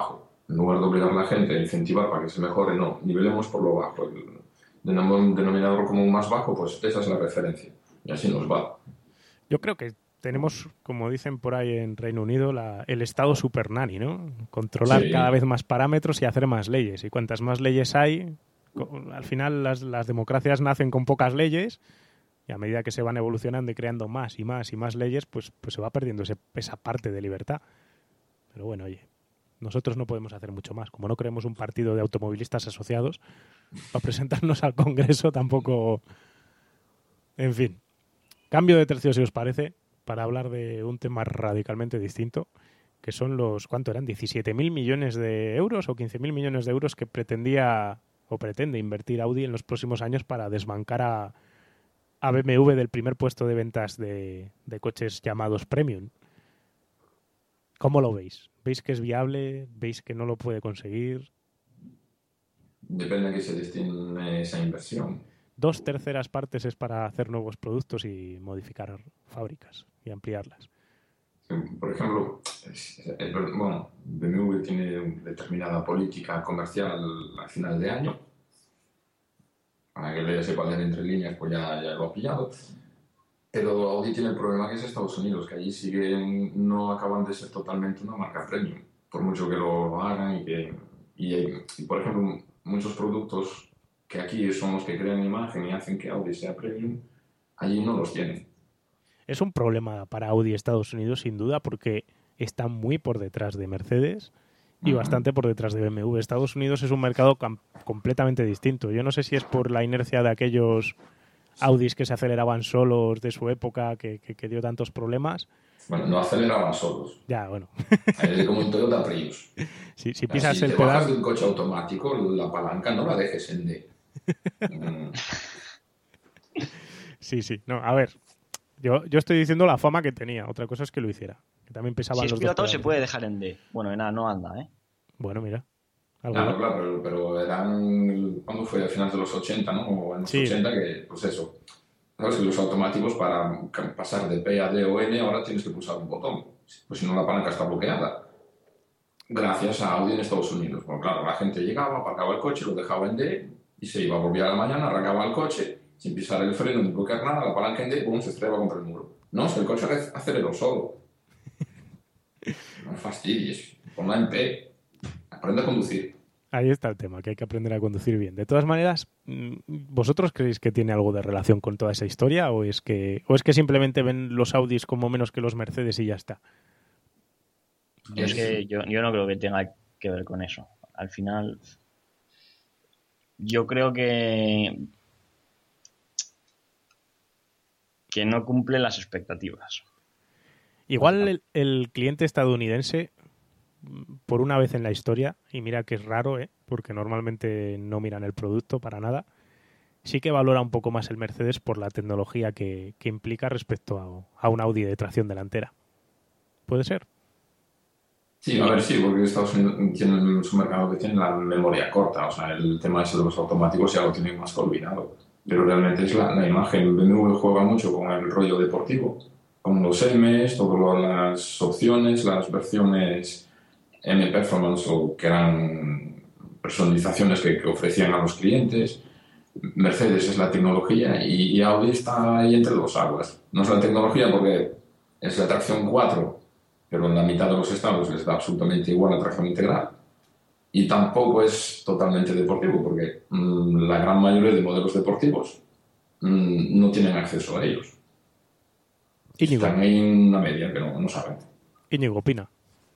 En lugar de obligar a la gente a incentivar para que se mejore, no, nivelemos por lo bajo. El denominador común más bajo, pues esa es la referencia. Y así nos va. Yo creo que tenemos, como dicen por ahí en Reino Unido, el Estado super nani, ¿no? Controlar Sí. cada vez más parámetros y hacer más leyes. Y cuantas más leyes hay, al final las democracias nacen con pocas leyes y a medida que se van evolucionando y creando más y más y más leyes, pues se va perdiendo esa parte de libertad. Pero bueno, oye, nosotros no podemos hacer mucho más. Como no creemos un partido de automovilistas asociados, para presentarnos al Congreso tampoco... En fin, cambio de tercio si os parece, para hablar de un tema radicalmente distinto, que son los, ¿cuánto eran? 17.000 millones de euros o 15.000 millones de euros que pretendía o pretende invertir Audi en los próximos años para desbancar a BMW del primer puesto de ventas de coches llamados premium. ¿Cómo lo veis? ¿Veis que es viable? ¿Veis que no lo puede conseguir? Depende de qué se destine esa inversión. 2/3 partes es para hacer nuevos productos y modificar fábricas y ampliarlas. Por ejemplo, bueno, BMW tiene determinada política comercial al final de año. Para que le sepa leer entre líneas, pues ya lo ha pillado. Pero Audi tiene el problema que es Estados Unidos, que allí no acaban de ser totalmente una marca premium, por mucho que lo hagan y por ejemplo, muchos productos que aquí son los que crean imagen y hacen que Audi sea premium, allí no los tienen. Es un problema para Audi Estados Unidos, sin duda, porque está muy por detrás de Mercedes y bastante por detrás de BMW. Estados Unidos es un mercado completamente distinto. Yo no sé si es por la inercia de aquellos Audis que se aceleraban solos de su época, que dio tantos problemas. Bueno, no aceleraban solos. Ya, bueno. Es como un Toyota Prius. Si pisas si el te bajas pedal... de un coche automático, la palanca no la dejes en D. Sí. No, a ver. Yo estoy diciendo la fama que tenía. Otra cosa es que lo hiciera. Que también pesaban Si es los dos pilotado pedales. se puede dejar en D. Bueno, en A no anda, ¿eh? Bueno, mira. Claro, pero eran... ¿Cuándo fue? A finales de los 80, ¿no? O en los 80 que, pues eso... ¿Sabes? Que los automáticos para pasar de P a D o N ahora tienes que pulsar un botón. Pues si no la palanca está bloqueada. Gracias a Audi en Estados Unidos. Bueno, claro, la gente llegaba, aparcaba el coche, lo dejaba en D y se iba a volver a la mañana, arrancaba el coche sin pisar el freno ni bloquear nada, la palanca en D, boom, se estrellaba contra el muro. No, es que el coche aceleró solo. No fastidies. Ponla en P. Aprende a conducir. Ahí está el tema, que hay que aprender a conducir bien. De todas maneras, ¿vosotros creéis que tiene algo de relación con toda esa historia o es que simplemente ven los Audis como menos que los Mercedes y ya está? Yo no creo que tenga que ver con eso. Al final, yo creo que no cumple las expectativas. Igual el cliente estadounidense, por una vez en la historia, y mira que es raro, porque normalmente no miran el producto para nada, sí que valora un poco más el Mercedes por la tecnología que implica respecto a un Audi de tracción delantera. ¿Puede ser? Sí, a ver, sí, porque Estados Unidos tiene su mercado que tiene la memoria corta, o sea, el tema ese de los automáticos ya lo tienen más que olvidado. Pero realmente es la imagen. El BMW juega mucho con el rollo deportivo, con los M's, todas las opciones, las versiones M Performance o que eran personalizaciones que ofrecían a los clientes. Mercedes es la tecnología y Audi está ahí entre dos aguas. No es la tecnología porque es la tracción 4, pero en la mitad de los estados les da absolutamente igual la tracción integral. Y tampoco es totalmente deportivo porque la gran mayoría de modelos deportivos no tienen acceso a ellos. Íñigo. Están ahí en una media que no saben. Íñigo, opina.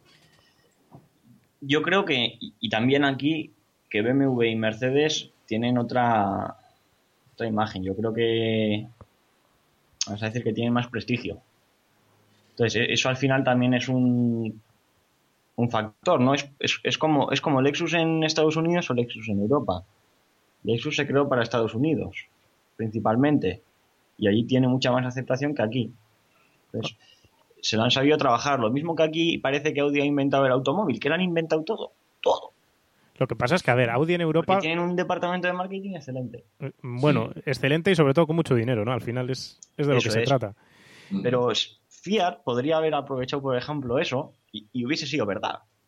Yo creo que, y también aquí, que BMW y Mercedes tienen otra imagen. Yo creo que, vamos a decir que tienen más prestigio. Entonces, eso al final también es un factor, ¿no? Es como Lexus en Estados Unidos o Lexus en Europa. Lexus se creó para Estados Unidos, principalmente, y allí tiene mucha más aceptación que aquí. Entonces, se lo han sabido trabajar. Lo mismo que aquí parece que Audi ha inventado el automóvil, que lo han inventado todo. Lo que pasa es que, a ver, Audi en Europa... Porque tienen un departamento de marketing excelente. Bueno, sí. Excelente y sobre todo con mucho dinero, ¿no? Al final es de lo que se trata. Pero Fiat podría haber aprovechado, por ejemplo, eso y hubiese sido verdad.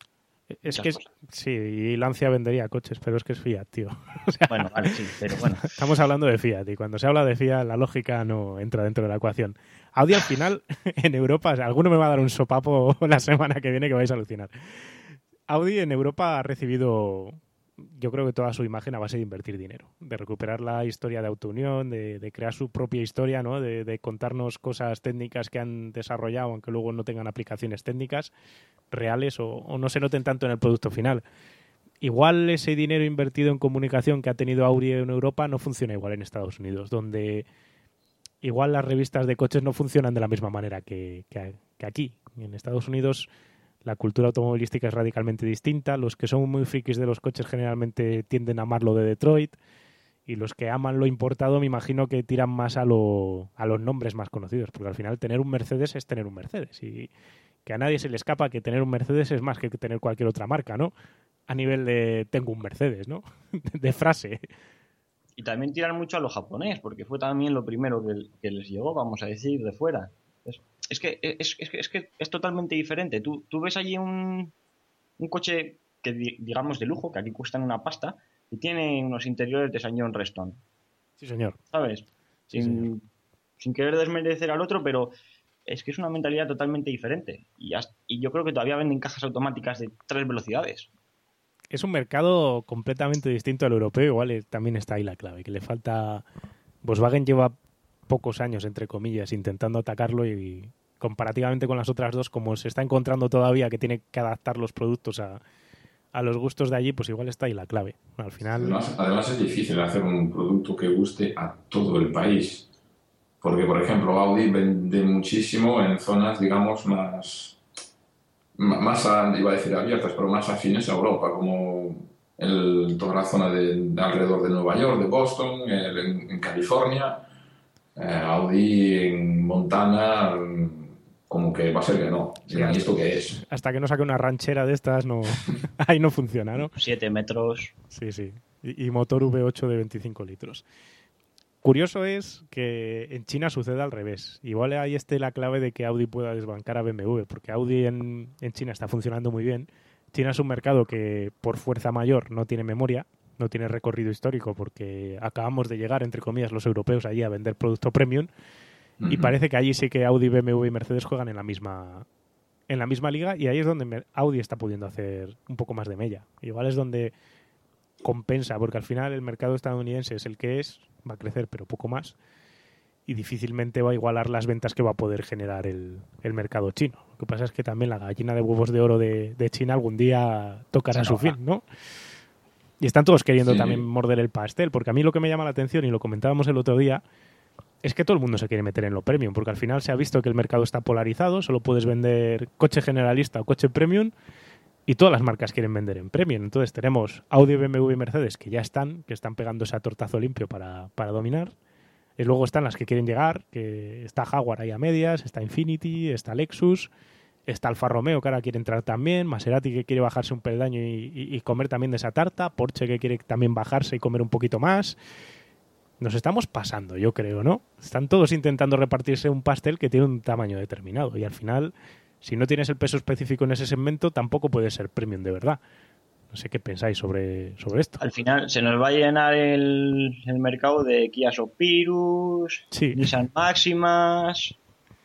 Es que sí, y Lancia vendería coches, pero es que es Fiat, tío. O sea, bueno, vale, sí, pero bueno. Estamos hablando de Fiat y cuando se habla de Fiat la lógica no entra dentro de la ecuación. Audi al final en Europa, o sea, alguno me va a dar un sopapo la semana que viene que vais a alucinar. Audi en Europa ha recibido, yo creo que toda su imagen a base de invertir dinero, de recuperar la historia de Autounión, de crear su propia historia, ¿no? De contarnos cosas técnicas que han desarrollado, aunque luego no tengan aplicaciones técnicas reales o no se noten tanto en el producto final. Igual ese dinero invertido en comunicación que ha tenido Audi en Europa no funciona igual en Estados Unidos, donde igual las revistas de coches no funcionan de la misma manera que aquí. En Estados Unidos la cultura automovilística es radicalmente distinta. Los que son muy frikis de los coches generalmente tienden a amar lo de Detroit y los que aman lo importado me imagino que tiran más a los nombres más conocidos, porque al final tener un Mercedes es tener un Mercedes y que a nadie se le escapa que tener un Mercedes es más que tener cualquier otra marca, ¿no? A nivel de tengo un Mercedes, ¿no? de frase. Y también tiran mucho a lo japonés, porque fue también lo primero que les llegó, vamos a decir, de fuera. Es que es totalmente diferente. Tú ves allí un coche que digamos de lujo, que aquí cuestan una pasta, y tiene unos interiores de St. John Reston. Sí, señor. ¿Sabes? Sí, señor. Sin querer desmerecer al otro, pero es que es una mentalidad totalmente diferente. Y yo creo que todavía venden cajas automáticas de 3 velocidades. Es un mercado completamente distinto al europeo, igual también está ahí la clave, que le falta... Volkswagen lleva pocos años, entre comillas, intentando atacarlo y comparativamente con las otras dos, como se está encontrando todavía que tiene que adaptar los productos a los gustos de allí, pues igual está ahí la clave. Al final... Además es difícil hacer un producto que guste a todo el país, porque por ejemplo Audi vende muchísimo en zonas, digamos, más iba a decir abiertas, pero más afines a Europa, como toda la zona de alrededor de Nueva York, de Boston, en California, Audi en Montana, como que va a ser que no. Sí, ¿Y esto qué es? Hasta que no saque una ranchera de estas, no ahí no funciona, ¿no? 7 metros. Sí, sí. Y motor V8 de 25 litros. Curioso es que en China sucede al revés. Igual ahí esté la clave de que Audi pueda desbancar a BMW, porque Audi en China está funcionando muy bien. China es un mercado que por fuerza mayor no tiene memoria, no tiene recorrido histórico, porque acabamos de llegar, entre comillas, los europeos allí a vender producto premium. Y parece que allí sí que Audi, BMW y Mercedes juegan en la misma liga, y ahí es donde Audi está pudiendo hacer un poco más de mella. Igual es donde compensa, porque al final el mercado estadounidense es el que es, va a crecer pero poco más y difícilmente va a igualar las ventas que va a poder generar el mercado chino. Lo que pasa es que también la gallina de huevos de oro de China algún día tocará su fin, ¿no? Y están todos queriendo también morder el pastel, porque a mí lo que me llama la atención, y lo comentábamos el otro día, es que todo el mundo se quiere meter en lo premium, porque al final se ha visto que el mercado está polarizado, solo puedes vender coche generalista o coche premium, y todas las marcas quieren vender en premium. Entonces tenemos Audi, BMW y Mercedes que están pegando ese tortazo limpio para dominar. Y luego están las que quieren llegar, que está Jaguar ahí a medias, está Infiniti, está Lexus, está Alfa Romeo que ahora quiere entrar también, Maserati que quiere bajarse un peldaño y comer también de esa tarta, Porsche que quiere también bajarse y comer un poquito más. Nos estamos pasando, yo creo, ¿no? Están todos intentando repartirse un pastel que tiene un tamaño determinado y al final... Si no tienes el peso específico en ese segmento, tampoco puede ser premium de verdad. No sé qué pensáis sobre esto. Al final se nos va a llenar el mercado de Kia Sopirus, sí. Nissan Maximas,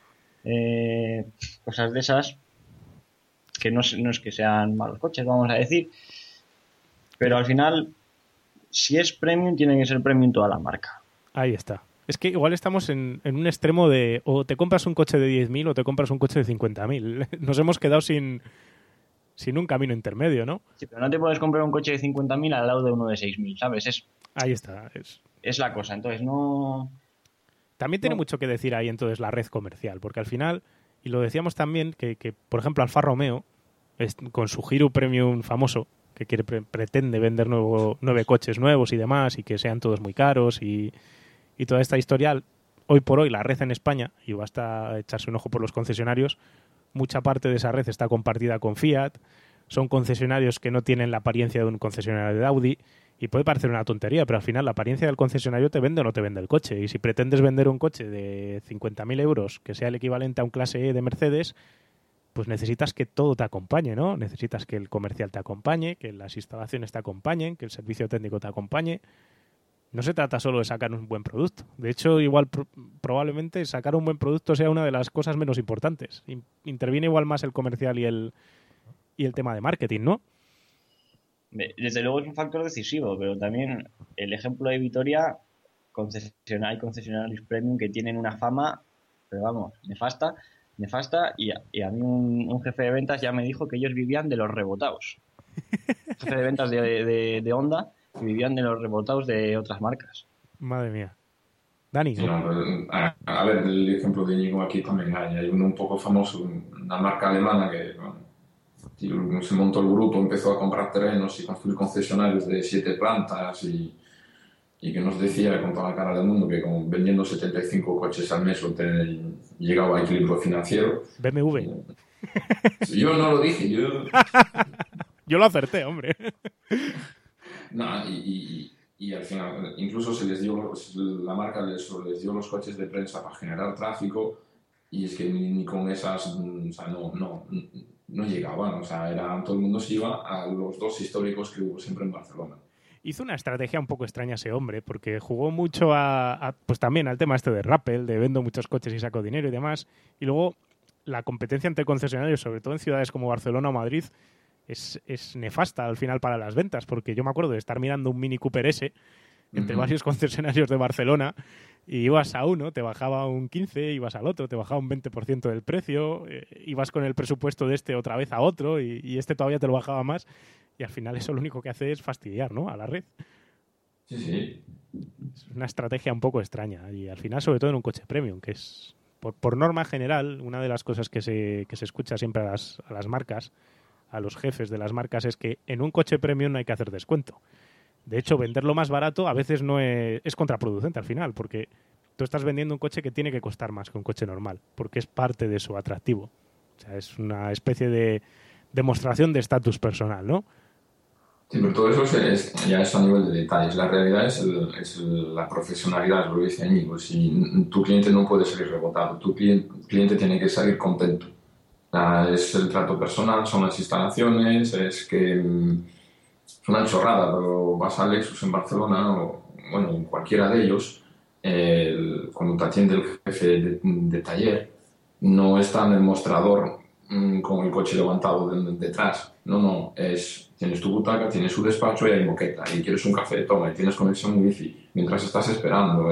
cosas de esas que no es que sean malos coches, vamos a decir. Pero al final, si es premium, tiene que ser premium toda la marca. Ahí está. Es que igual estamos en un extremo de o te compras un coche de 10.000 o te compras un coche de 50.000. Nos hemos quedado sin un camino intermedio, ¿no? Sí, pero no te puedes comprar un coche de 50.000 al lado de uno de 6.000, ¿sabes? Ahí está. Es la cosa, entonces no... También tiene mucho que decir ahí entonces la red comercial, porque al final, y lo decíamos también, que por ejemplo Alfa Romeo, con su Giro Premium famoso, que pretende vender 9 coches nuevos y demás, y que sean todos muy caros y toda esta historia, hoy por hoy la red en España, y basta echarse un ojo por los concesionarios, mucha parte de esa red está compartida con Fiat, son concesionarios que no tienen la apariencia de un concesionario de Audi, y puede parecer una tontería, pero al final la apariencia del concesionario te vende o no te vende el coche, y si pretendes vender un coche de 50.000 euros, que sea el equivalente a un clase E de Mercedes, pues necesitas que todo te acompañe, ¿no? Necesitas que el comercial te acompañe, que las instalaciones te acompañen, que el servicio técnico te acompañe. No se trata solo de sacar un buen producto. De hecho, igual probablemente sacar un buen producto sea una de las cosas menos importantes. Interviene igual más el comercial y el tema de marketing, ¿no? Desde luego es un factor decisivo, pero también el ejemplo de Vitoria, hay concesionarios premium que tienen una fama, pero vamos, nefasta, y a mí un jefe de ventas ya me dijo que ellos vivían de los rebotados. Jefe de ventas de Honda, que vivían de los rebotados de otras marcas. Madre mía. Dani. Sí, a ver, el ejemplo de Íñigo aquí también hay uno un poco famoso, una marca alemana que se montó el grupo, empezó a comprar terrenos y construir concesionarios de 7 plantas y que nos decía con toda la cara del mundo que vendiendo 75 coches al mes llegaba a equilibrio financiero. BMW. Yo no lo dije, Yo lo acerté, hombre. No, y al final incluso la marca les dio los coches de prensa para generar tráfico y es que ni con esas, o sea, no llegaban, o sea, todo el mundo se iba a los 2 históricos que hubo siempre en Barcelona. Hizo una estrategia un poco extraña ese hombre, porque jugó mucho pues también al tema este de Rappel, de vendo muchos coches y saco dinero y demás, y luego la competencia entre concesionarios, sobre todo en ciudades como Barcelona o Madrid, es nefasta al final para las ventas, porque yo me acuerdo de estar mirando un Mini Cooper S entre varios concesionarios de Barcelona y ibas a uno, te bajaba un 15, ibas al otro, te bajaba un 20% del precio, ibas con el presupuesto de este otra vez a otro y este todavía te lo bajaba más y al final eso lo único que hace es fastidiar, ¿no?, a la red. Sí. Es una estrategia un poco extraña y al final, sobre todo en un coche premium, que es, por norma general, una de las cosas que se escucha siempre a las marcas, a los jefes de las marcas, es que en un coche premium no hay que hacer descuento. De hecho, venderlo más barato a veces no es contraproducente al final, porque tú estás vendiendo un coche que tiene que costar más que un coche normal, porque es parte de su atractivo. O sea, es una especie de demostración de estatus personal, ¿no? Sí, pero todo eso ya es a nivel de detalles. La realidad es la profesionalidad, lo dice Íñigo. Si tu cliente no puede salir rebotado, tu cliente tiene que salir contento. Es el trato personal, son las instalaciones, es que es una chorrada, pero vas a Lexus en Barcelona o bueno, en cualquiera de ellos, cuando te atiende el jefe de taller, no está en el mostrador con el coche levantado detrás. No, tienes tu butaca, tienes su despacho y hay moqueta, y quieres un café, toma, y tienes conexión wifi mientras estás esperando.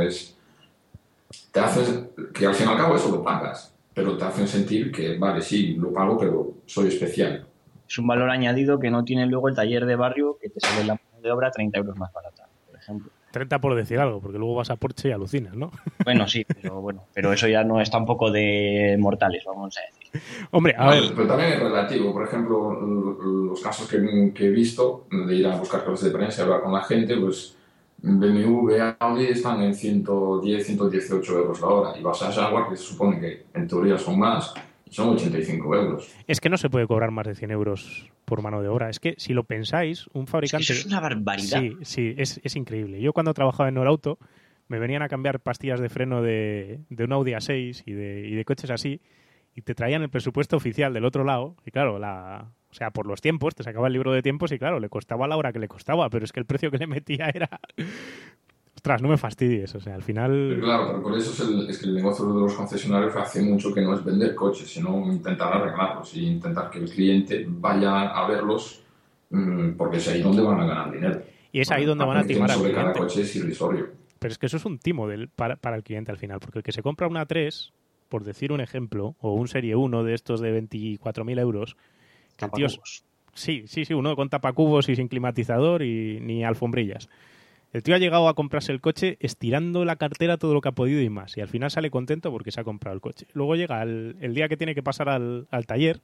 Te haces que al fin y al cabo eso lo pagas, pero te hacen sentir que, vale, sí, lo pago, pero soy especial. Es un valor añadido que no tiene luego el taller de barrio, que te sale la mano de obra 30 euros más barata, por ejemplo. 30 por decir algo, porque luego vas a Porsche y alucinas, ¿no? Bueno, sí, pero eso ya no es tampoco de mortales, vamos a decir. Hombre, a ver. Pero también es relativo. Por ejemplo, los casos que he visto de ir a buscar cosas de prensa y hablar con la gente, pues BMW, Audi están en 110, 118 euros la hora. Y vas a Jaguar, que se supone que en teoría son más, y son 85 euros. Es que no se puede cobrar más de 100 euros por mano de obra. Es que si lo pensáis, un fabricante... Es que eso es una barbaridad. Sí, es increíble. Yo cuando trabajaba en Norauto me venían a cambiar pastillas de freno de un Audi A6 y de coches así, y te traían el presupuesto oficial del otro lado, y claro, o sea, por los tiempos, te sacaba el libro de tiempos y claro, le costaba la hora que le costaba, pero es que el precio que le metía era... Ostras, no me fastidies, o sea, al final... Pero claro, pero por eso es que el negocio de los concesionarios hace mucho que no es vender coches, sino intentar arreglarlos y intentar que el cliente vaya a verlos porque es ahí donde van a ganar dinero. Y es ahí donde van a timar al cliente. Cada coche es irrisorio. Pero es que eso es un timo para el cliente al final, porque el que se compra una A3, por decir un ejemplo, o un Serie 1 de estos de 24.000 euros, que el tío... Sí, uno con tapacubos y sin climatizador y ni alfombrillas. El tío ha llegado a comprarse el coche estirando la cartera todo lo que ha podido y más. Y al final sale contento porque se ha comprado el coche. Luego llega el día que tiene que pasar al taller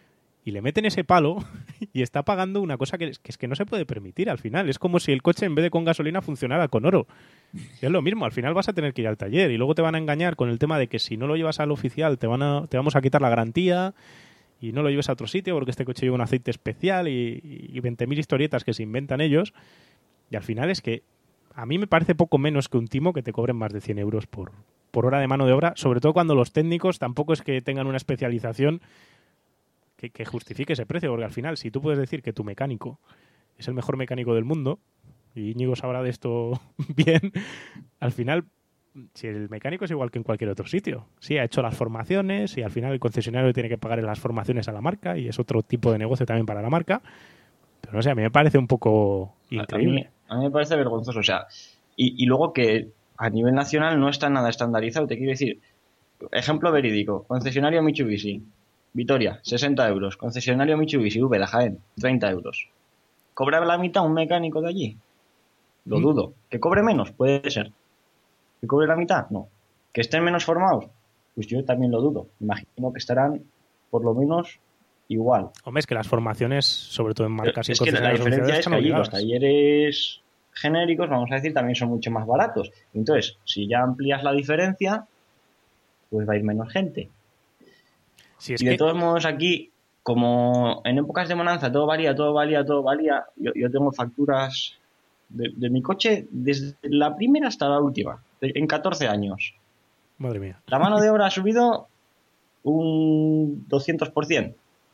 y le meten ese palo y está pagando una cosa que es que no se puede permitir al final. Es como si el coche en vez de con gasolina funcionara con oro. Y es lo mismo, al final vas a tener que ir al taller y luego te van a engañar con el tema de que si no lo llevas al oficial te vamos a quitar la garantía y no lo lleves a otro sitio porque este coche lleva un aceite especial y 20.000 historietas que se inventan ellos. Y al final es que a mí me parece poco menos que un timo que te cobren más de 100 euros por hora de mano de obra, sobre todo cuando los técnicos tampoco es que tengan una especialización que justifique ese precio, porque al final, si tú puedes decir que tu mecánico es el mejor mecánico del mundo, y Íñigo sabrá de esto bien, al final, si el mecánico es igual que en cualquier otro sitio, sí, ha hecho las formaciones y al final el concesionario tiene que pagar las formaciones a la marca y es otro tipo de negocio también para la marca, pero no sé, a mí me parece un poco increíble. A mí me parece vergonzoso, o sea, y luego que a nivel nacional no está nada estandarizado, te quiero decir, ejemplo verídico, concesionario Mitsubishi, Vitoria, 60 euros, concesionario Mitsubishi, V de Jaén, 30 euros. ¿Cobra la mitad un mecánico de allí? Lo dudo. ¿Que cobre menos? Puede ser. ¿Que cobre la mitad? No. ¿Que estén menos formados? Pues yo también lo dudo. Imagino que estarán por lo menos igual. Hombre, es que las formaciones, sobre todo en marcas y es que la diferencia es que allí los talleres genéricos, vamos a decir, también son mucho más baratos. Entonces, si ya amplías la diferencia, pues va a ir menos gente. Si es y de todos modos aquí, como en épocas de bonanza todo valía, yo tengo facturas de mi coche desde la primera hasta la última, en 14 años. Madre mía. La mano de obra ha subido un 200%.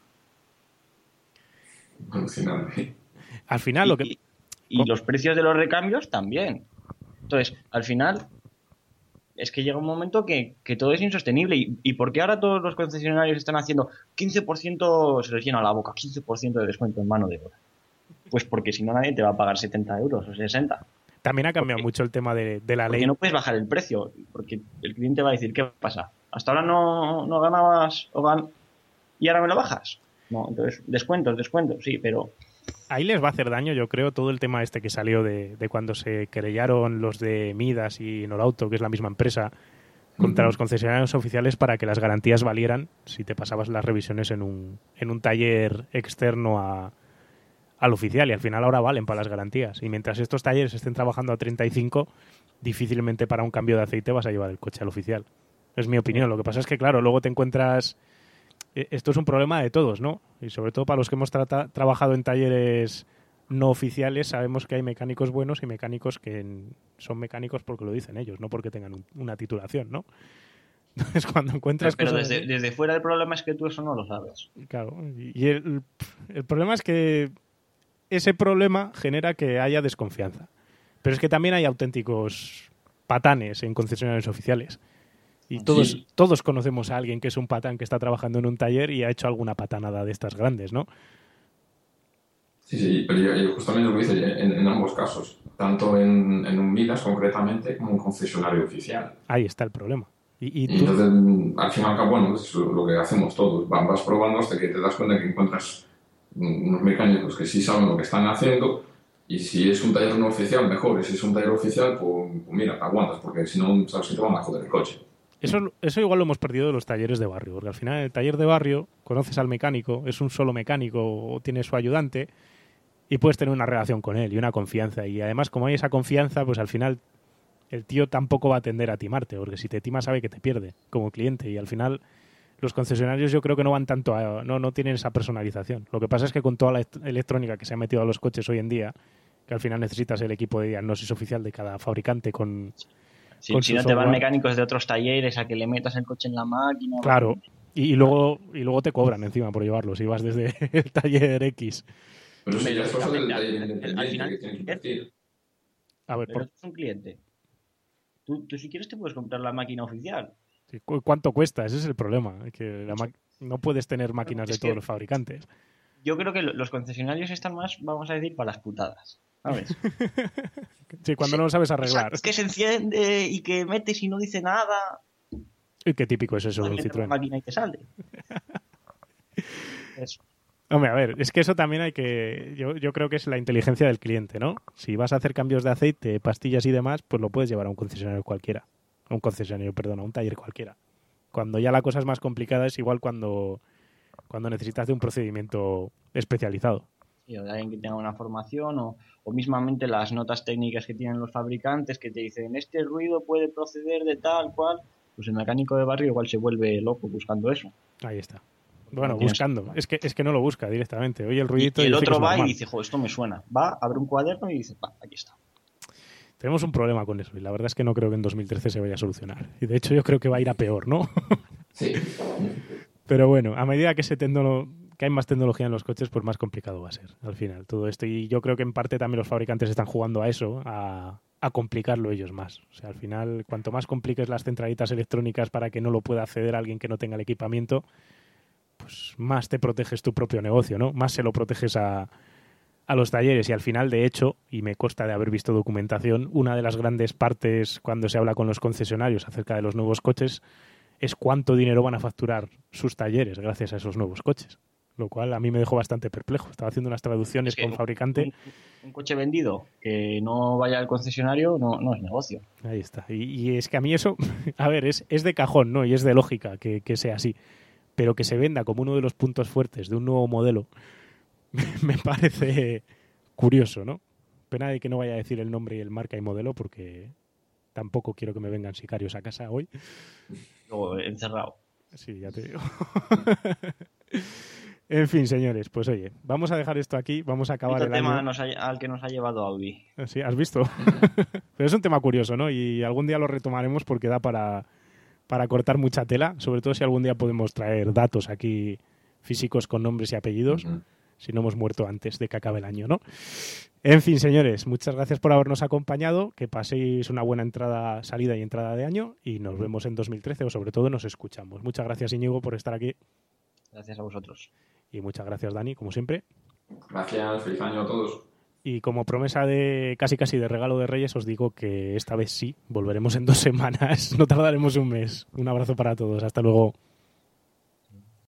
Alucinante. Al final lo que... Y los precios de los recambios también. Entonces, al final, es que llega un momento que todo es insostenible. ¿Y por qué ahora todos los concesionarios están haciendo 15%, se les llena la boca, 15% de descuento en mano de obra? Pues porque si no nadie te va a pagar 70 euros o 60. También ha cambiado mucho el tema de la ley. Porque no puedes bajar el precio, porque el cliente va a decir, ¿qué pasa? Hasta ahora no ganabas y ahora me lo bajas. No, entonces, descuentos, sí, pero... Ahí les va a hacer daño, yo creo, todo el tema este que salió de cuando se querellaron los de Midas y Norauto, que es la misma empresa, contra los concesionarios oficiales para que las garantías valieran si te pasabas las revisiones en un taller externo al oficial, y al final ahora valen para las garantías. Y mientras estos talleres estén trabajando a 35, difícilmente para un cambio de aceite vas a llevar el coche al oficial. Es mi opinión. Lo que pasa es que, claro, luego te encuentras... Esto es un problema de todos, ¿no? Y sobre todo para los que hemos trabajado en talleres no oficiales, sabemos que hay mecánicos buenos y mecánicos que son mecánicos porque lo dicen ellos, no porque tengan una titulación, ¿no? Entonces, cuando encuentras... Pero desde fuera el problema es que tú eso no lo sabes. Claro. Y el problema es que ese problema genera que haya desconfianza. Pero es que también hay auténticos patanes en concesionarios oficiales. Y todos conocemos a alguien que es un patán que está trabajando en un taller y ha hecho alguna patanada de estas grandes, ¿no? Sí, pero yo justamente lo hice en ambos casos, tanto en un Midas concretamente como en un concesionario oficial. Ahí está el problema. Y entonces, al fin y al cabo, bueno, es lo que hacemos todos. Vas probando hasta que te das cuenta que encuentras unos mecánicos que sí saben lo que están haciendo, y si es un taller no oficial, mejor. Y si es un taller oficial, pues mira, te aguantas, porque si no, sabes que te van a joder el coche. Eso igual lo hemos perdido de los talleres de barrio, porque al final en el taller de barrio conoces al mecánico, es un solo mecánico o tiene su ayudante y puedes tener una relación con él y una confianza. Y además, como hay esa confianza, pues al final el tío tampoco va a tender a timarte, porque si te tima sabe que te pierde como cliente. Y al final los concesionarios yo creo que no van tanto no tienen esa personalización. Lo que pasa es que con toda la electrónica que se ha metido a los coches hoy en día, que al final necesitas el equipo de diagnosis oficial de cada fabricante con... Si no te van mecánicos de otros talleres a que le metas el coche en la máquina. Claro, y luego te cobran encima por llevarlo, si vas desde el taller X. Pero si ya es cosa del taller independiente que tiene que invertir. A ver, pero es un cliente. Tú si quieres te puedes comprar la máquina oficial. Sí, ¿cuánto cuesta? Ese es el problema, que no puedes tener máquinas de todos los fabricantes. Yo creo que los concesionarios están más, vamos a decir, para las putadas. ¿Sabes? Sí, cuando no lo sabes arreglar. Es que se enciende y que metes y no dice nada. ¿Y qué típico es eso de un Citroën? La máquina y te sale. Eso. Hombre, a ver, es que eso también hay que... Yo creo que es la inteligencia del cliente, ¿no? Si vas a hacer cambios de aceite, pastillas y demás, pues lo puedes llevar a un concesionario cualquiera. A un taller cualquiera. Cuando ya la cosa es más complicada es igual cuando necesitas de un procedimiento especializado. Sí, o de alguien que tenga una formación o mismamente las notas técnicas que tienen los fabricantes que te dicen este ruido puede proceder de tal cual, pues el mecánico de barrio igual se vuelve loco buscando eso. Ahí está. Bueno, buscando. Es que no lo busca directamente. Oye el ruidito y el otro va y dice, jo, esto me suena. Va, abre un cuaderno y dice, aquí está. Tenemos un problema con eso y la verdad es que no creo que en 2013 se vaya a solucionar. Y de hecho yo creo que va a ir a peor, ¿no? Sí. Pero bueno, a medida que hay más tecnología en los coches, pues más complicado va a ser al final todo esto. Y yo creo que en parte también los fabricantes están jugando a eso, a complicarlo ellos más. O sea, al final, cuanto más compliques las centralitas electrónicas para que no lo pueda acceder alguien que no tenga el equipamiento, pues más te proteges tu propio negocio, ¿no? Más se lo proteges a los talleres. Y al final, de hecho, y me consta de haber visto documentación, una de las grandes partes cuando se habla con los concesionarios acerca de los nuevos coches es cuánto dinero van a facturar sus talleres gracias a esos nuevos coches. Lo cual a mí me dejó bastante perplejo. Estaba haciendo unas traducciones con fabricante. Un coche vendido que no vaya al concesionario no es negocio. Ahí está. Y es que a mí eso, a ver, es de cajón, ¿no? Y es de lógica que sea así. Pero que se venda como uno de los puntos fuertes de un nuevo modelo me parece curioso, ¿no? Pena de que no vaya a decir el nombre y el marca y modelo porque tampoco quiero que me vengan sicarios a casa hoy. Luego encerrado. Sí, ya te digo. En fin, señores, pues oye, vamos a dejar esto aquí, vamos a acabar el tema año. al que nos ha llevado Audi. Sí, ¿has visto? Pero es un tema curioso, ¿no? Y algún día lo retomaremos porque da para cortar mucha tela, sobre todo si algún día podemos traer datos aquí físicos con nombres y apellidos, si no hemos muerto antes de que acabe el año, ¿no? En fin, señores, muchas gracias por habernos acompañado, que paséis una buena salida y entrada de año y nos vemos en 2013 o sobre todo nos escuchamos. Muchas gracias, Íñigo, por estar aquí. Gracias a vosotros. Y muchas gracias, Dani, como siempre. Gracias, feliz año a todos. Y como promesa de casi de regalo de Reyes, os digo que esta vez sí, volveremos en 2 semanas, no tardaremos un mes. Un abrazo para todos, hasta luego.